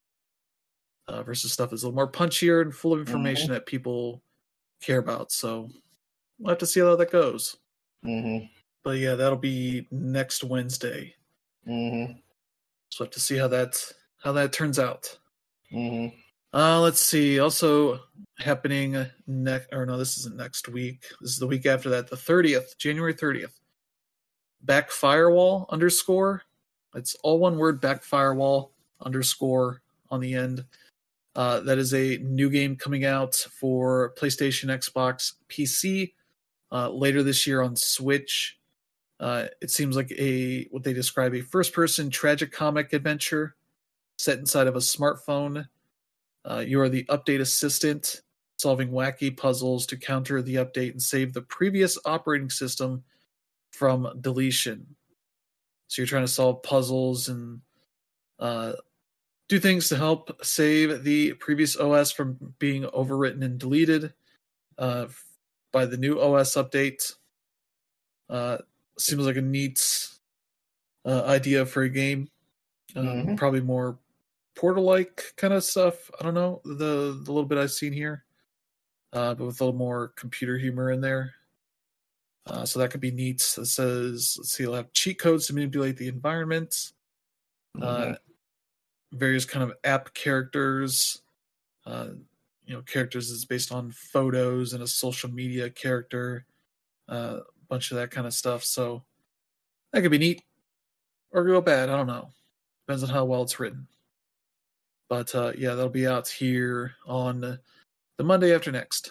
Uh, versus stuff that's a little more punchier and full of information Mhm. that people care about. So we'll have to see how that goes. Mhm. But yeah, that'll be next Wednesday. Mhm. So we'll have to see how that how that turns out. Mhm. Uh, let's see. Also happening next, or no, this isn't next week. This is the week after that, the thirtieth, January thirtieth. Back Firewall underscore. It's all one word. Back Firewall underscore on the end. Uh, that is a new game coming out for PlayStation, Xbox, P C uh, later this year on Switch. Uh, it seems like a what they describe a first-person tragic comic adventure set inside of a smartphone. Uh, you are the update assistant, solving wacky puzzles to counter the update and save the previous operating system from deletion. So you're trying to solve puzzles and uh, do things to help save the previous O S from being overwritten and deleted uh, by the new O S update. Uh, seems like a neat uh, idea for a game. Um, Mhm. Probably more Portal-like kind of stuff. I don't know, the the little bit I've seen here, uh, but with a little more computer humor in there. Uh, so that could be neat. It says, let's see, it'll have cheat codes to manipulate the environment. Uh, Mhm. various kind of app characters. Uh, you know, characters is based on photos and a social media character. Uh, a bunch of that kind of stuff. So that could be neat or go bad. I don't know. Depends on how well it's written. But uh, yeah, that'll be out here on the Monday after next.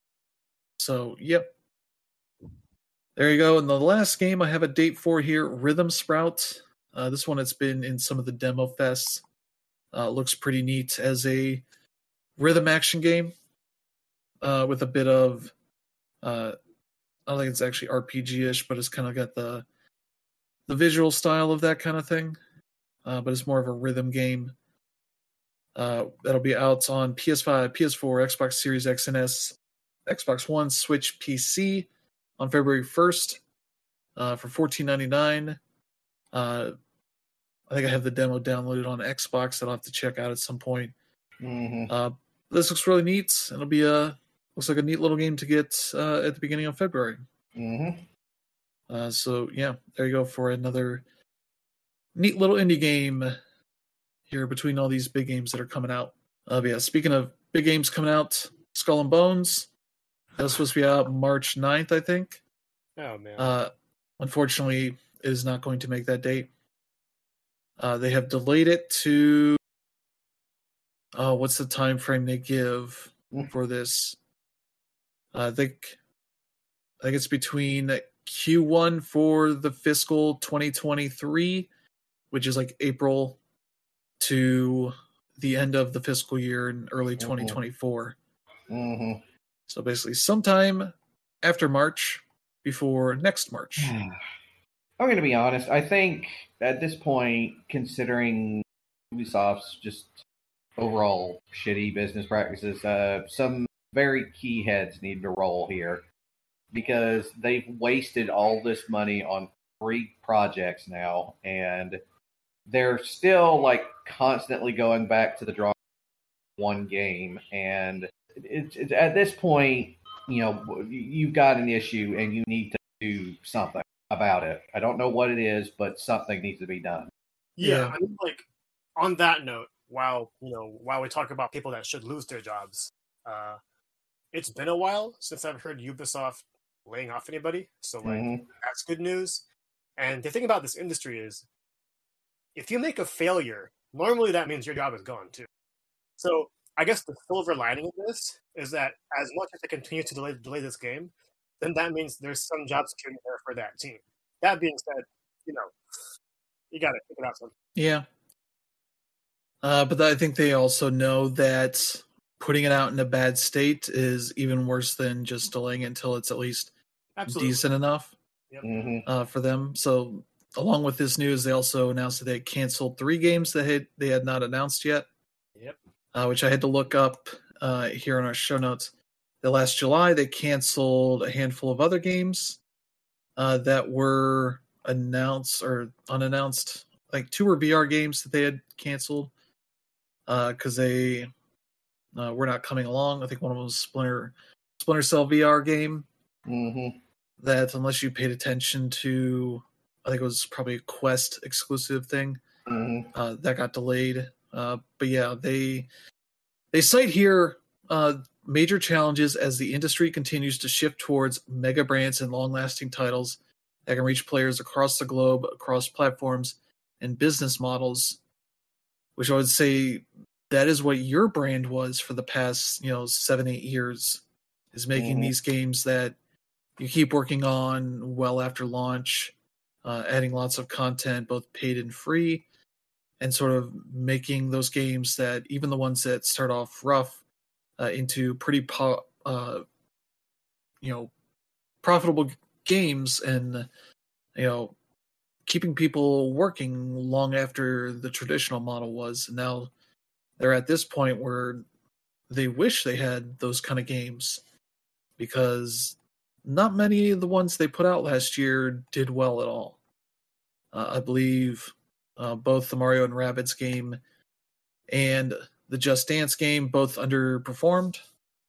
So, yep. There you go. And the last game I have a date for here, Rhythm Sprout. Uh, this one has been in some of the demo fests. Uh, looks pretty neat as a rhythm action game uh, with a bit of uh, I don't think it's actually R P G-ish, but it's kind of got the the visual style of that kind of thing. Uh, but it's more of a rhythm game. Uh, that'll be out on P S five, P S four, Xbox Series X and S, Xbox One, Switch, P C on February first uh, for fourteen ninety-nine. Uh, I think I have the demo downloaded on Xbox that I'll have to check out at some point. Mm-hmm. Uh, this looks really neat. It'll be a looks like a neat little game to get uh, at the beginning of February. Mm-hmm. Uh, so yeah, there you go for another neat little indie game here between all these big games that are coming out. Uh, but yeah, speaking of big games coming out, Skull and Bones, that was supposed to be out March ninth, I think. Oh, man. Uh, unfortunately, it is not going to make that date. Uh, they have delayed it to, uh, what's the time frame they give for this? Uh, I think, I think it's between Q one for the fiscal twenty twenty-three, which is like April, to the end of the fiscal year in early twenty twenty-four. Mm-hmm. So basically sometime after March, before next March. I'm going to be honest. I think at this point, considering Ubisoft's just overall shitty business practices, uh, some very key heads need to roll here, because they've wasted all this money on three projects now, and they're still like constantly going back to the drawing one game. And it's it, at this point, you know, you've got an issue and you need to do something about it. I don't know what it is, but something needs to be done. Yeah, Yeah. I mean, like, on that note, while you know, while we talk about people that should lose their jobs, uh, it's been a while since I've heard Ubisoft laying off anybody. So, like, Mhm. that's good news. And the thing about this industry is, if you make a failure, normally that means your job is gone too. So, I guess the silver lining of this is that as much as they continue to delay, delay this game, then that means there's some job security there for that team. That being said, you know, you got to figure out something. Yeah. Uh, but I think they also know that putting it out in a bad state is even worse than just delaying it until it's at least Absolutely. decent enough Yep. Mhm. uh, for them. So along with this news, they also announced that they canceled three games that had, they had not announced yet, Yep. uh, which I had to look up uh, here in our show notes. The last July, they canceled a handful of other games uh, that were announced or unannounced. Like two were V R games that they had canceled because uh, they uh, were not coming along. I think one of them was Splinter Splinter Cell V R game Mhm. that, unless you paid attention to, I think it was probably a Quest exclusive thing, Mhm. uh, that got delayed. Uh, but yeah, they they cite here uh, major challenges as the industry continues to shift towards mega brands and long-lasting titles that can reach players across the globe, across platforms and business models, which I would say that is what your brand was for the past, you know, seven, eight years, is making Mhm. these games that you keep working on well after launch, uh, adding lots of content, both paid and free, and sort of making those games that, even the ones that start off rough, uh, into pretty, po- uh, you know, profitable games, and, you know, keeping people working long after the traditional model was. And now they're at this point where they wish they had those kind of games, because not many of the ones they put out last year did well at all. Uh, I believe uh, both the Mario and Rabbids game and the Just Dance game both underperformed.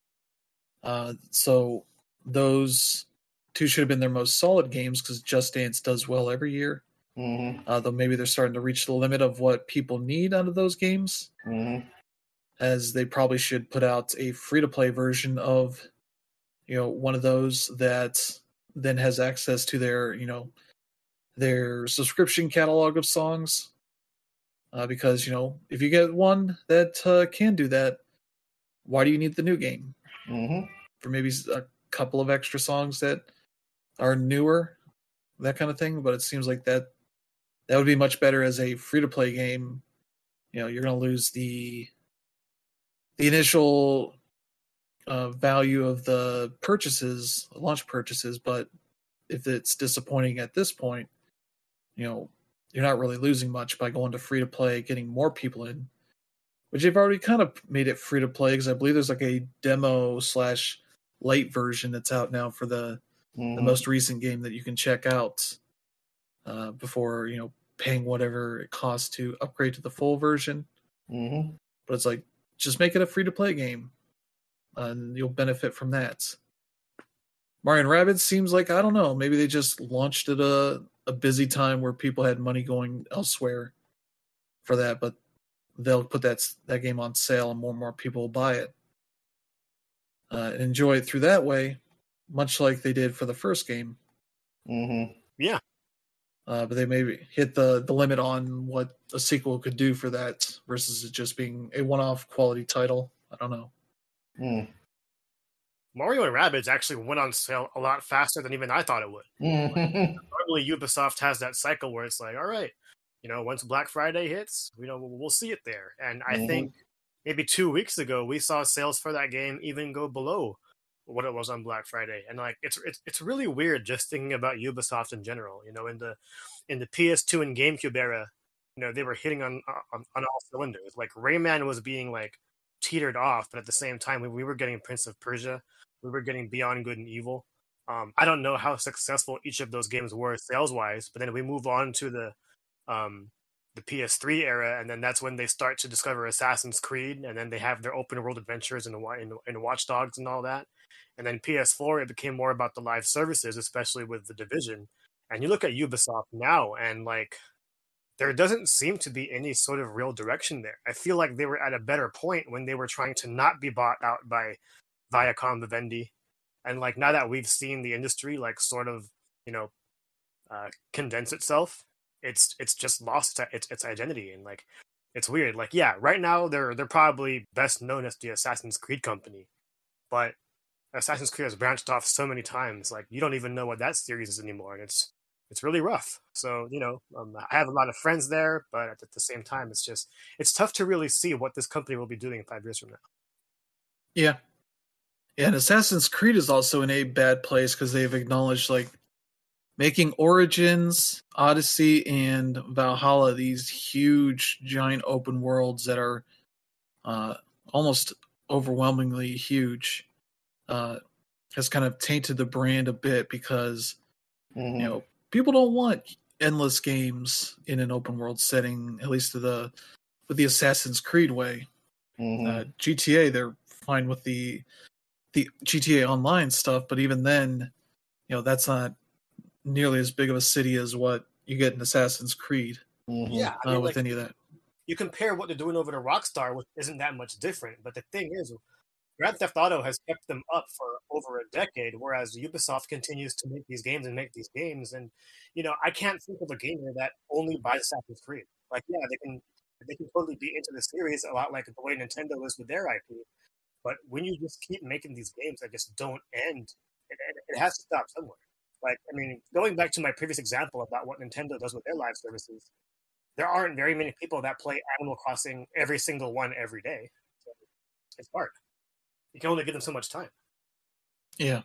Uh, so those two should have been their most solid games, because Just Dance does well every year. Mhm. Uh, though maybe they're starting to reach the limit of what people need out of those games, Mhm. as they probably should put out a free-to-play version of, you know, one of those that then has access to their, you know, their subscription catalog of songs. Uh, because, you know, if you get one that uh, can do that, why do you need the new game? Mhm. For maybe a couple of extra songs that are newer, that kind of thing. But it seems like that that would be much better as a free-to-play game. You know, you're going to lose the the initial uh, value of the purchases, launch purchases, but if it's disappointing at this point, you know, you're not really losing much by going to free to play, getting more people in, which they've already kind of made it free to play because I believe there's like a demo slash light version that's out now for the mm-hmm. the most recent game that you can check out uh, before, you know, paying whatever it costs to upgrade to the full version. Mm-hmm. But it's like, just make it a free to play game, uh, and you'll benefit from that. Mario and Rabbids seems like, I don't know, maybe they just launched at a, a busy time where people had money going elsewhere for that, but they'll put that that game on sale and more and more people will buy it uh, and enjoy it through that way, much like they did for the first game. Mm-hmm. Yeah. Uh, but they maybe hit the, the limit on what a sequel could do for that versus it just being a one-off quality title. I don't know. Mm. Mario and Rabbids actually went on sale a lot faster than even I thought it would. Mm-hmm. Like, normally, Ubisoft has that cycle where it's like, all right, you know, once Black Friday hits, you know, we'll see it there. And I mm-hmm. think maybe two weeks ago, we saw sales for that game even go below what it was on Black Friday. And like, it's it's it's really weird just thinking about Ubisoft in general. You know, in the in the P S two and GameCube era, you know, they were hitting on on, on all cylinders. Like Rayman was being like teetered off, but at the same time, we, we were getting Prince of Persia. We were getting Beyond Good and Evil. Um, I don't know how successful each of those games were sales-wise, but then we move on to the um, the P S three era, and then that's when they start to discover Assassin's Creed, and then they have their open-world adventures in, in, in Watch Dogs and all that. And then P S four, it became more about the live services, especially with The Division. And you look at Ubisoft now, and like, there doesn't seem to be any sort of real direction there. I feel like they were at a better point when they were trying to not be bought out by Viacom Vivendi, and like now that we've seen the industry like sort of, you know, uh, condense itself, it's it's just lost its its identity, and like it's weird. Like yeah, right now they're they're probably best known as the Assassin's Creed company, but Assassin's Creed has branched off so many times, like you don't even know what that series is anymore, and it's it's really rough. So you know, um, I have a lot of friends there, but at the same time, it's just it's tough to really see what this company will be doing five years from now. Yeah. Yeah, and Assassin's Creed is also in a bad place because they've acknowledged like making Origins, Odyssey, and Valhalla these huge, giant open worlds that are uh, almost overwhelmingly huge uh, has kind of tainted the brand a bit because mm-hmm. you know people don't want endless games in an open world setting, at least to the with the Assassin's Creed way. Mm-hmm. Uh, G T A, they're fine with the the G T A Online stuff, but even then, you know, that's not nearly as big of a city as what you get in Assassin's Creed. Mm-hmm. Yeah, I uh, mean, with like, any of that. You compare what they're doing over to Rockstar, which isn't that much different. But the thing is, Grand Theft Auto has kept them up for over a decade, whereas Ubisoft continues to make these games and make these games. And you know, I can't think of a gamer that only buys Assassin's Creed. Like, yeah, they can they can totally be into the series a lot like the way Nintendo is with their I P. But when you just keep making these games that just don't end, it, it has to stop somewhere. Like, I mean, going back to my previous example about what Nintendo does with their live services, there aren't very many people that play Animal Crossing every single one every day. So it's hard. You can only give them so much time. Yeah.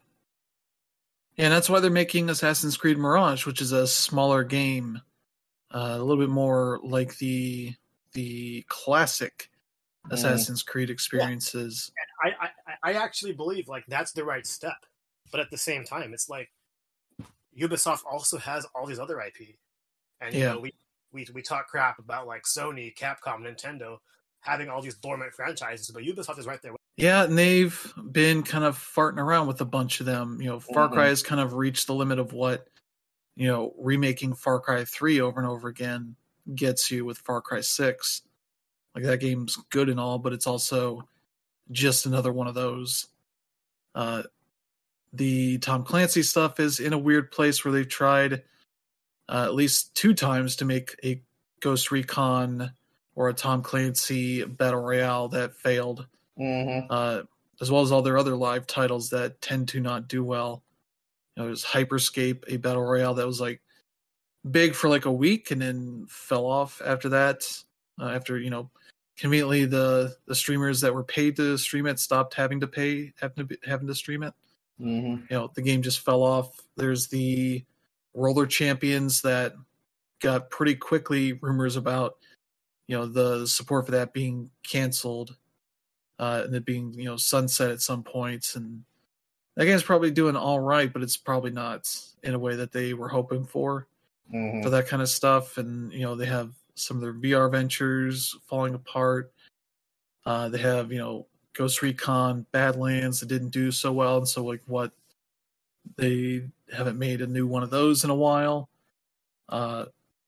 And that's why they're making Assassin's Creed Mirage, which is a smaller game, uh, a little bit more like the the classic mm. Assassin's Creed experiences. Yeah. I, I, I actually believe like that's the right step. But at the same time, it's like Ubisoft also has all these other I P. And, you yeah. know, we, we, we talk crap about like Sony, Capcom, Nintendo having all these dormant franchises, but Ubisoft is right there. Yeah, and they've been kind of farting around with a bunch of them. You know, Far Cry mm-hmm. has kind of reached the limit of what, you know, remaking Far Cry three over and over again gets you with Far Cry six. Like, that game's good and all, but it's also just another one of those. Uh, the Tom Clancy stuff is in a weird place where they've tried uh, at least two times to make a Ghost Recon or a Tom Clancy Battle Royale that failed. Mm-hmm. Uh, as well as all their other live titles that tend to not do well. You know, there's Hyperscape, a Battle Royale that was like big for like a week and then fell off after that. Uh, after, you know, conveniently, the the streamers that were paid to stream it stopped having to pay having to having to stream it. Mm-hmm. You know, the game just fell off. There's the Roller Champions that got pretty quickly rumors about, you know, the support for that being canceled, uh, and it being, you know, sunset at some points. And that game's probably doing all right, but it's probably not in a way that they were hoping for Mm-hmm. for that kind of stuff. And, you know, they have some of their V R ventures falling apart. Uh, they have, you know, Ghost Recon Badlands that didn't do so well, and so like what they haven't made a new one of those in a while. Uh,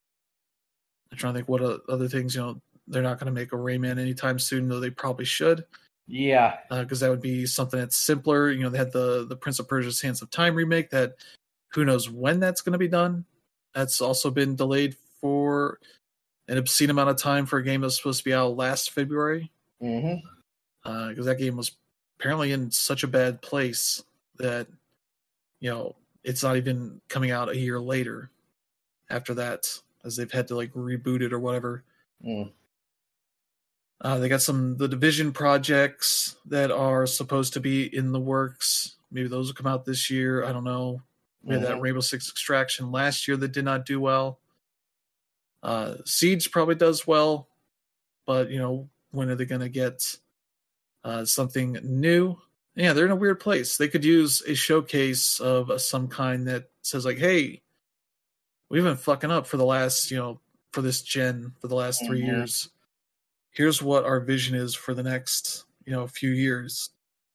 I'm trying to think what other things, you know, they're not going to make a Rayman anytime soon, though they probably should. Yeah. Because uh, that would be something that's simpler. You know, they had the, the Prince of Persia Sands of Time remake that who knows when that's going to be done. That's also been delayed for an obscene amount of time for a game that was supposed to be out last February. Mm-hmm. Because uh, that game was apparently in such a bad place that, you know, it's not even coming out a year later after that, as they've had to like reboot it or whatever. Mm. Uh, they got some the Division projects that are supposed to be in the works. Maybe those will come out this year. I don't know. We had Mm-hmm. that Rainbow Six Extraction last year that did not do well. Uh, Siege probably does well, but you know, when are they going to get uh, something new? Yeah, they're in a weird place. They could use a showcase of some kind that says like, "Hey, we've been fucking up for the last, you know, for this gen for the last three Mm-hmm. years. Here's what our vision is for the next, you know, few years,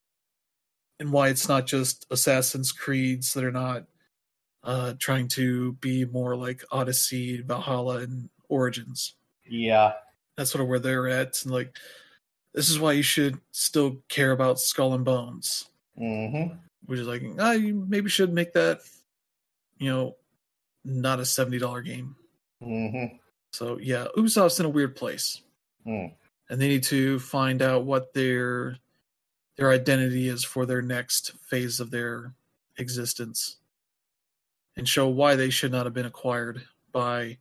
and why it's not just Assassin's Creeds that are not uh, trying to be more like Odyssey, Valhalla, and Origins. Yeah. That's sort of where they're at, and like, this is why you should still care about Skull and Bones, Mm-hmm. which is like, ah, you maybe should make that, you know, not a seventy dollars game. Mm-hmm. So yeah, Ubisoft's in a weird place. Mm. And they need to find out what their their identity is for their next phase of their existence, and show why they should not have been acquired by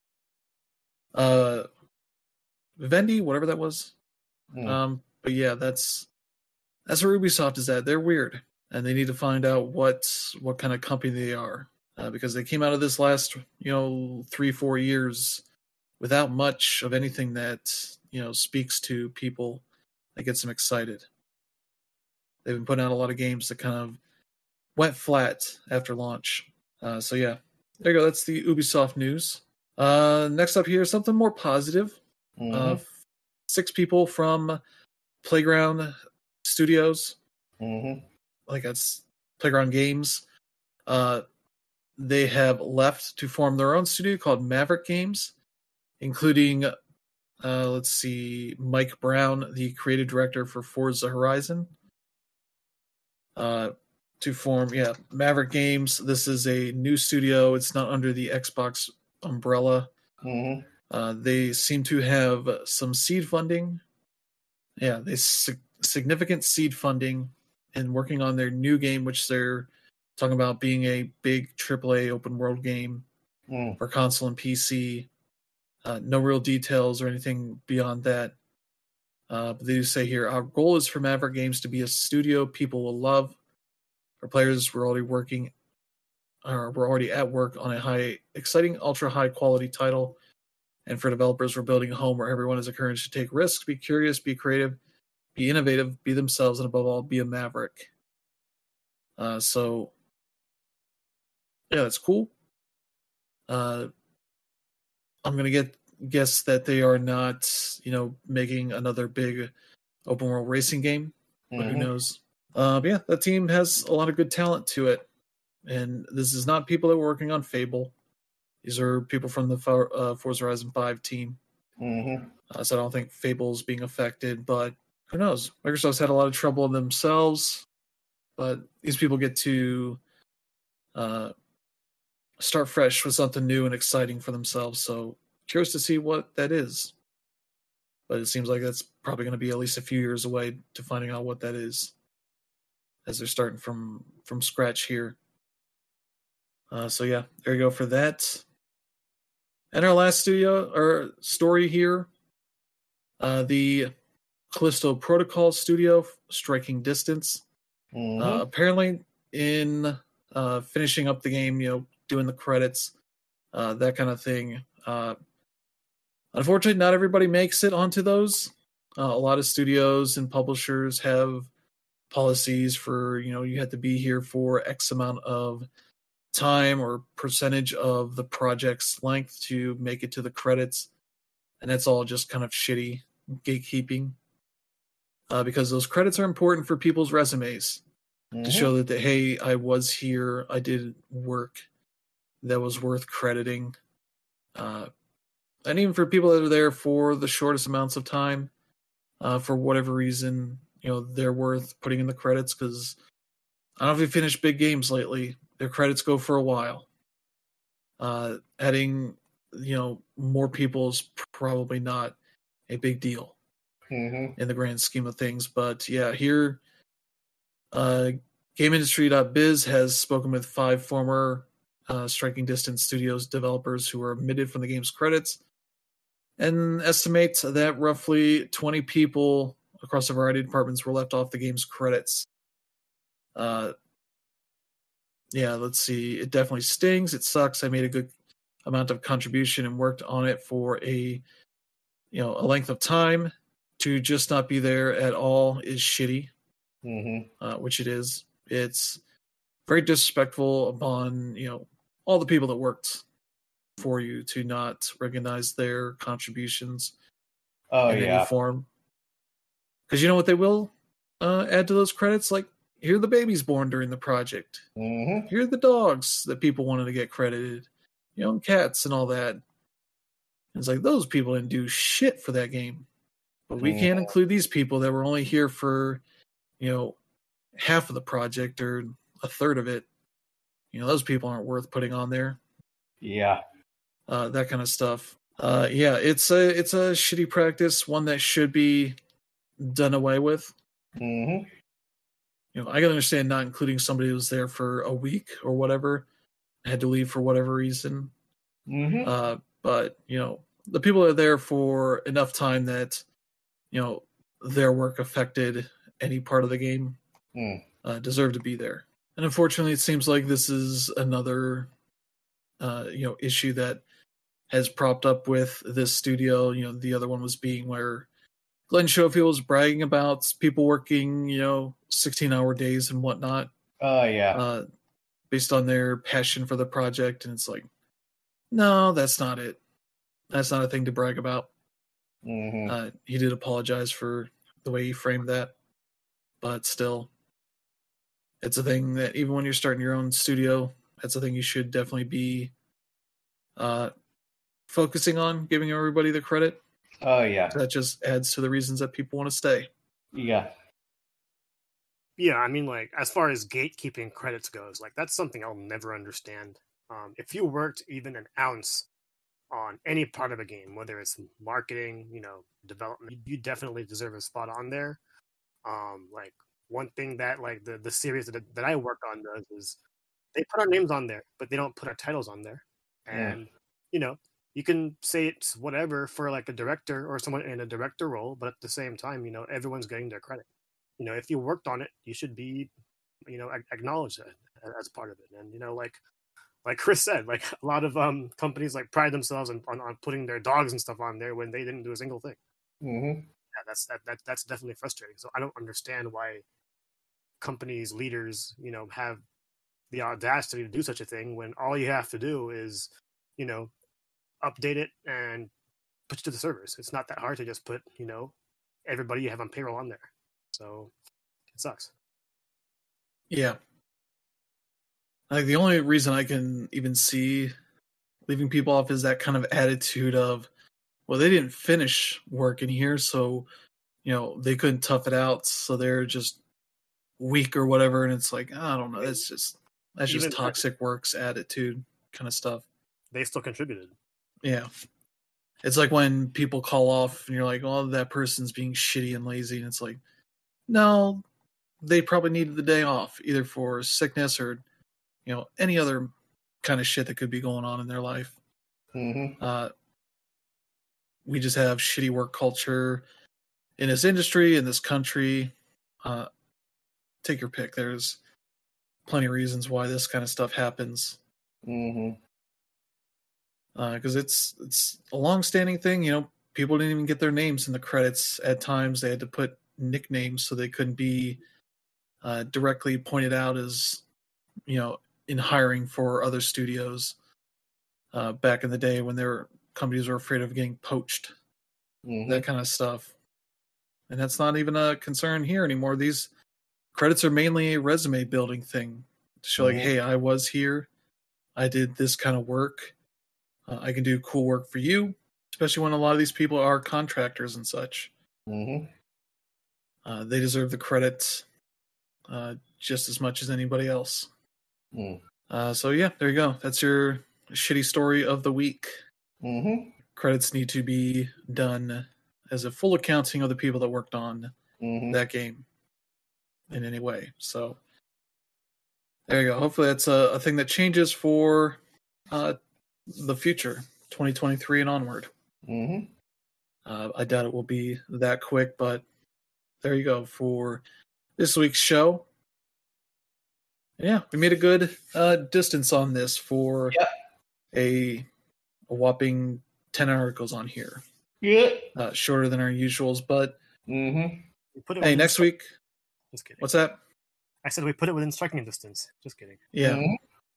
uh Vivendi, whatever that was. Mm. Um, but yeah, that's that's where Ubisoft is at. They're weird, and they need to find out what what kind of company they are, uh, because they came out of this last, you know, three four years without much of anything that, you know, speaks to people that gets them excited. They've been putting out a lot of games that kind of went flat after launch. Uh, so yeah, there you go. That's the Ubisoft news. Uh, next up here, something more positive. Mm-hmm. Uh, six people from Playground Studios, Mm-hmm. like that's Playground Games. Uh, they have left to form their own studio called Maverick Games, including, uh, let's see, Mike Brown, the creative director for Forza Horizon. Uh, to form, yeah, Maverick Games. This is a new studio. It's not under the Xbox umbrella. Mm-hmm. Uh, they seem to have some seed funding. Yeah, they sig- significant seed funding and working on their new game, which they're talking about being a big triple A open world game Mm. for console and P C. Uh, no real details or anything beyond that. Uh, but they do say here, our goal is for Maverick Games to be a studio people will love. For players, we're already working, or we're already at work on a high, exciting, ultra high quality title. And for developers, we're building a home where everyone is encouraged to take risks, be curious, be creative, be innovative, be themselves, and above all, be a maverick. Uh, so, yeah, that's cool. Uh, I'm going to get guess that they are not, you know, making another big open world racing game, but Mm-hmm. who knows? Uh, but yeah, that team has a lot of good talent to it. And this is not people that were working on Fable. These are people from the For- uh, Forza Horizon five team. Mm-hmm. Uh, so I don't think Fable's being affected, but who knows? Microsoft's had a lot of trouble themselves, but these people get to uh, start fresh with something new and exciting for themselves. So curious to see what that is. But it seems like that's probably going to be at least a few years away to finding out what that is, as they're starting from from scratch here. Uh, so yeah, there you go for that. And our last studio or story here Uh, the Callisto Protocol studio, Striking Distance. Mm-hmm. Uh, apparently, in uh, finishing up the game, you know, doing the credits, uh, that kind of thing. Uh, unfortunately, not everybody makes it onto those. Uh, a lot of studios and publishers have policies for, you know, you have to be here for X amount of time or percentage of the project's length to make it to the credits. And that's all just kind of shitty gatekeeping. Uh, because those credits are important for people's resumes Mm-hmm. to show that, that, hey, I was here, I did work that was worth crediting. Uh, and even for people that are there for the shortest amounts of time, uh, for whatever reason, you know, they're worth putting in the credits because I don't know if you finished big games lately. Their credits go for a while. Uh, adding, you know, more people is probably not a big deal. Mm-hmm. In the grand scheme of things. But yeah, here, uh, GameIndustry.biz has spoken with five former uh, Striking Distance Studios developers who were omitted from the game's credits and estimates that roughly twenty people across a variety of departments were left off the game's credits. Uh, yeah, let's see. It definitely stings. It sucks. I made a good amount of contribution and worked on it for a, you know, a length of time. To just not be there at all is shitty, Mm-hmm. uh, which it is. It's very disrespectful upon, you know, all the people that worked for you to not recognize their contributions Oh, in yeah. any form. Because you know what they will uh, add to those credits? Like, here are the babies born during the project. Mm-hmm. Here are the dogs that people wanted to get credited. You know, cats and all that. It's like, those people didn't do shit for that game. But we can't include these people that were only here for, you know, half of the project or a third of it. You know, those people aren't worth putting on there. Yeah. Uh, that kind of stuff. Uh, yeah, it's a it's a shitty practice, one that should be done away with. Mm-hmm. You know, I can understand not including somebody who was there for a week or whatever, had to leave for whatever reason. Mm-hmm. Uh, but you know, the people are there for enough time that, you know, their work affected any part of the game, Mm. uh, deserve to be there. And unfortunately, it seems like this is another, uh, you know, issue that has propped up with this studio. You know, the other one was being where Glenn Schofield was bragging about people working, you know, sixteen-hour days and whatnot. Oh, yeah. Uh, based on their passion for the project. And it's like, no, that's not it. That's not a thing to brag about. Mm-hmm. Uh, he did apologize for the way he framed that, but still, it's a thing that even when you're starting your own studio, that's a thing you should definitely be uh, focusing on, giving everybody the credit. Oh, yeah. That just adds to the reasons that people want to stay. Yeah. Yeah, I mean, like, as far as gatekeeping credits goes, like, that's something I'll never understand. Um, if you worked even an ounce on any part of a game, whether it's marketing, you know, development, you definitely deserve a spot on there. Um, like, one thing that, like, the, the series that, that I work on does is they put our names on there, but they don't put our titles on there. And, yeah. you know, you can say it's whatever for, like, a director or someone in a director role, but at the same time, you know, everyone's getting their credit. You know, if you worked on it, you should be, you know, acknowledged as part of it. And, you know, like, like Chris said, like a lot of um, companies like pride themselves on, on, on putting their dogs and stuff on there when they didn't do a single thing. Mm-hmm. Yeah, that's that, that that's definitely frustrating. So I don't understand why companies, leaders, you know, have the audacity to do such a thing when all you have to do is, you know, update it and put it to the servers. It's not that hard to just put, you know, everybody you have on payroll on there. So it sucks. Yeah. Like the only reason I can even see leaving people off is that kind of attitude of, well, they didn't finish work in here, so, you know, they couldn't tough it out, so they're just weak or whatever. And it's like, I don't know, that's just that's Even just toxic works attitude kind of stuff. They still contributed. Yeah. It's like when people call off and you're like, oh, that person's being shitty and lazy, and it's like, no, they probably needed the day off, either for sickness or, you know, any other kind of shit that could be going on in their life. Mm-hmm. Uh, we just have shitty work culture in this industry, in this country. Uh, take your pick. There's plenty of reasons why this kind of stuff happens. Mm-hmm. Because uh, it's it's a long-standing thing. You know, people didn't even get their names in the credits. At times, they had to put nicknames so they couldn't be uh, directly pointed out as, you know, in hiring for other studios. Uh, back in the day when there were companies were afraid of getting poached, Mm-hmm. that kind of stuff. And that's not even a concern here anymore. These credits are mainly a resume building thing to show, like, Mhm. hey, I was here. I did this kind of work. Uh, I can do cool work for you, especially when a lot of these people are contractors and such. Mm-hmm. Uh, they deserve the credit uh, just as much as anybody else. Mm. Uh, so, yeah, there you go. That's your shitty story of the week. Mm-hmm. Credits need to be done as a full accounting of the people that worked on Mm-hmm. that game in any way. So there you go. Hopefully that's a, a thing that changes for uh, the future, twenty twenty-three and onward. Mm-hmm. Uh, I doubt it will be that quick, but there you go for this week's show. Yeah, we made a good uh, distance on this for Yep. a, a whopping ten articles on here. Yeah. Uh, shorter than our usuals, but Mm-hmm. We put it hey, within next stri- week, Just kidding. what's that? I said we put it within striking distance. Just kidding. Yeah. Mhm.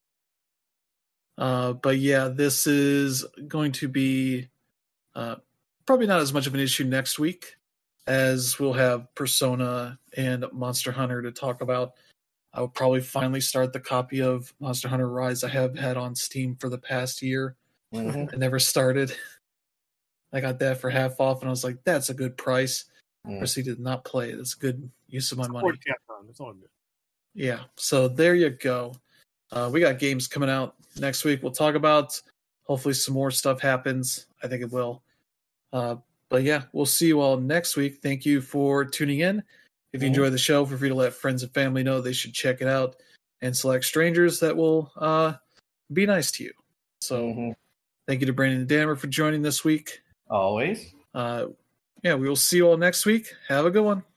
Uh, but yeah, this is going to be uh, probably not as much of an issue next week, as we'll have Persona and Monster Hunter to talk about. I will probably finally start the copy of Monster Hunter Rise I have had on Steam for the past year. Mhm. I never started. I got that for half off, and I was like, that's a good price. Mm. Proceeded to not play it. That's a good use of my money. Support Capcom. It's all good. Yeah, so there you go. Uh, we got games coming out next week. We'll talk about. Hopefully, some more stuff happens. I think it will. Uh, but yeah, we'll see you all next week. Thank you for tuning in. If you Mhm. enjoy the show, feel free to let friends and family know they should check it out, and select strangers that will uh, be nice to you. So, Mhm. thank you to Brandon and Dammer for joining this week. Always. Uh, yeah, we will see you all next week. Have a good one.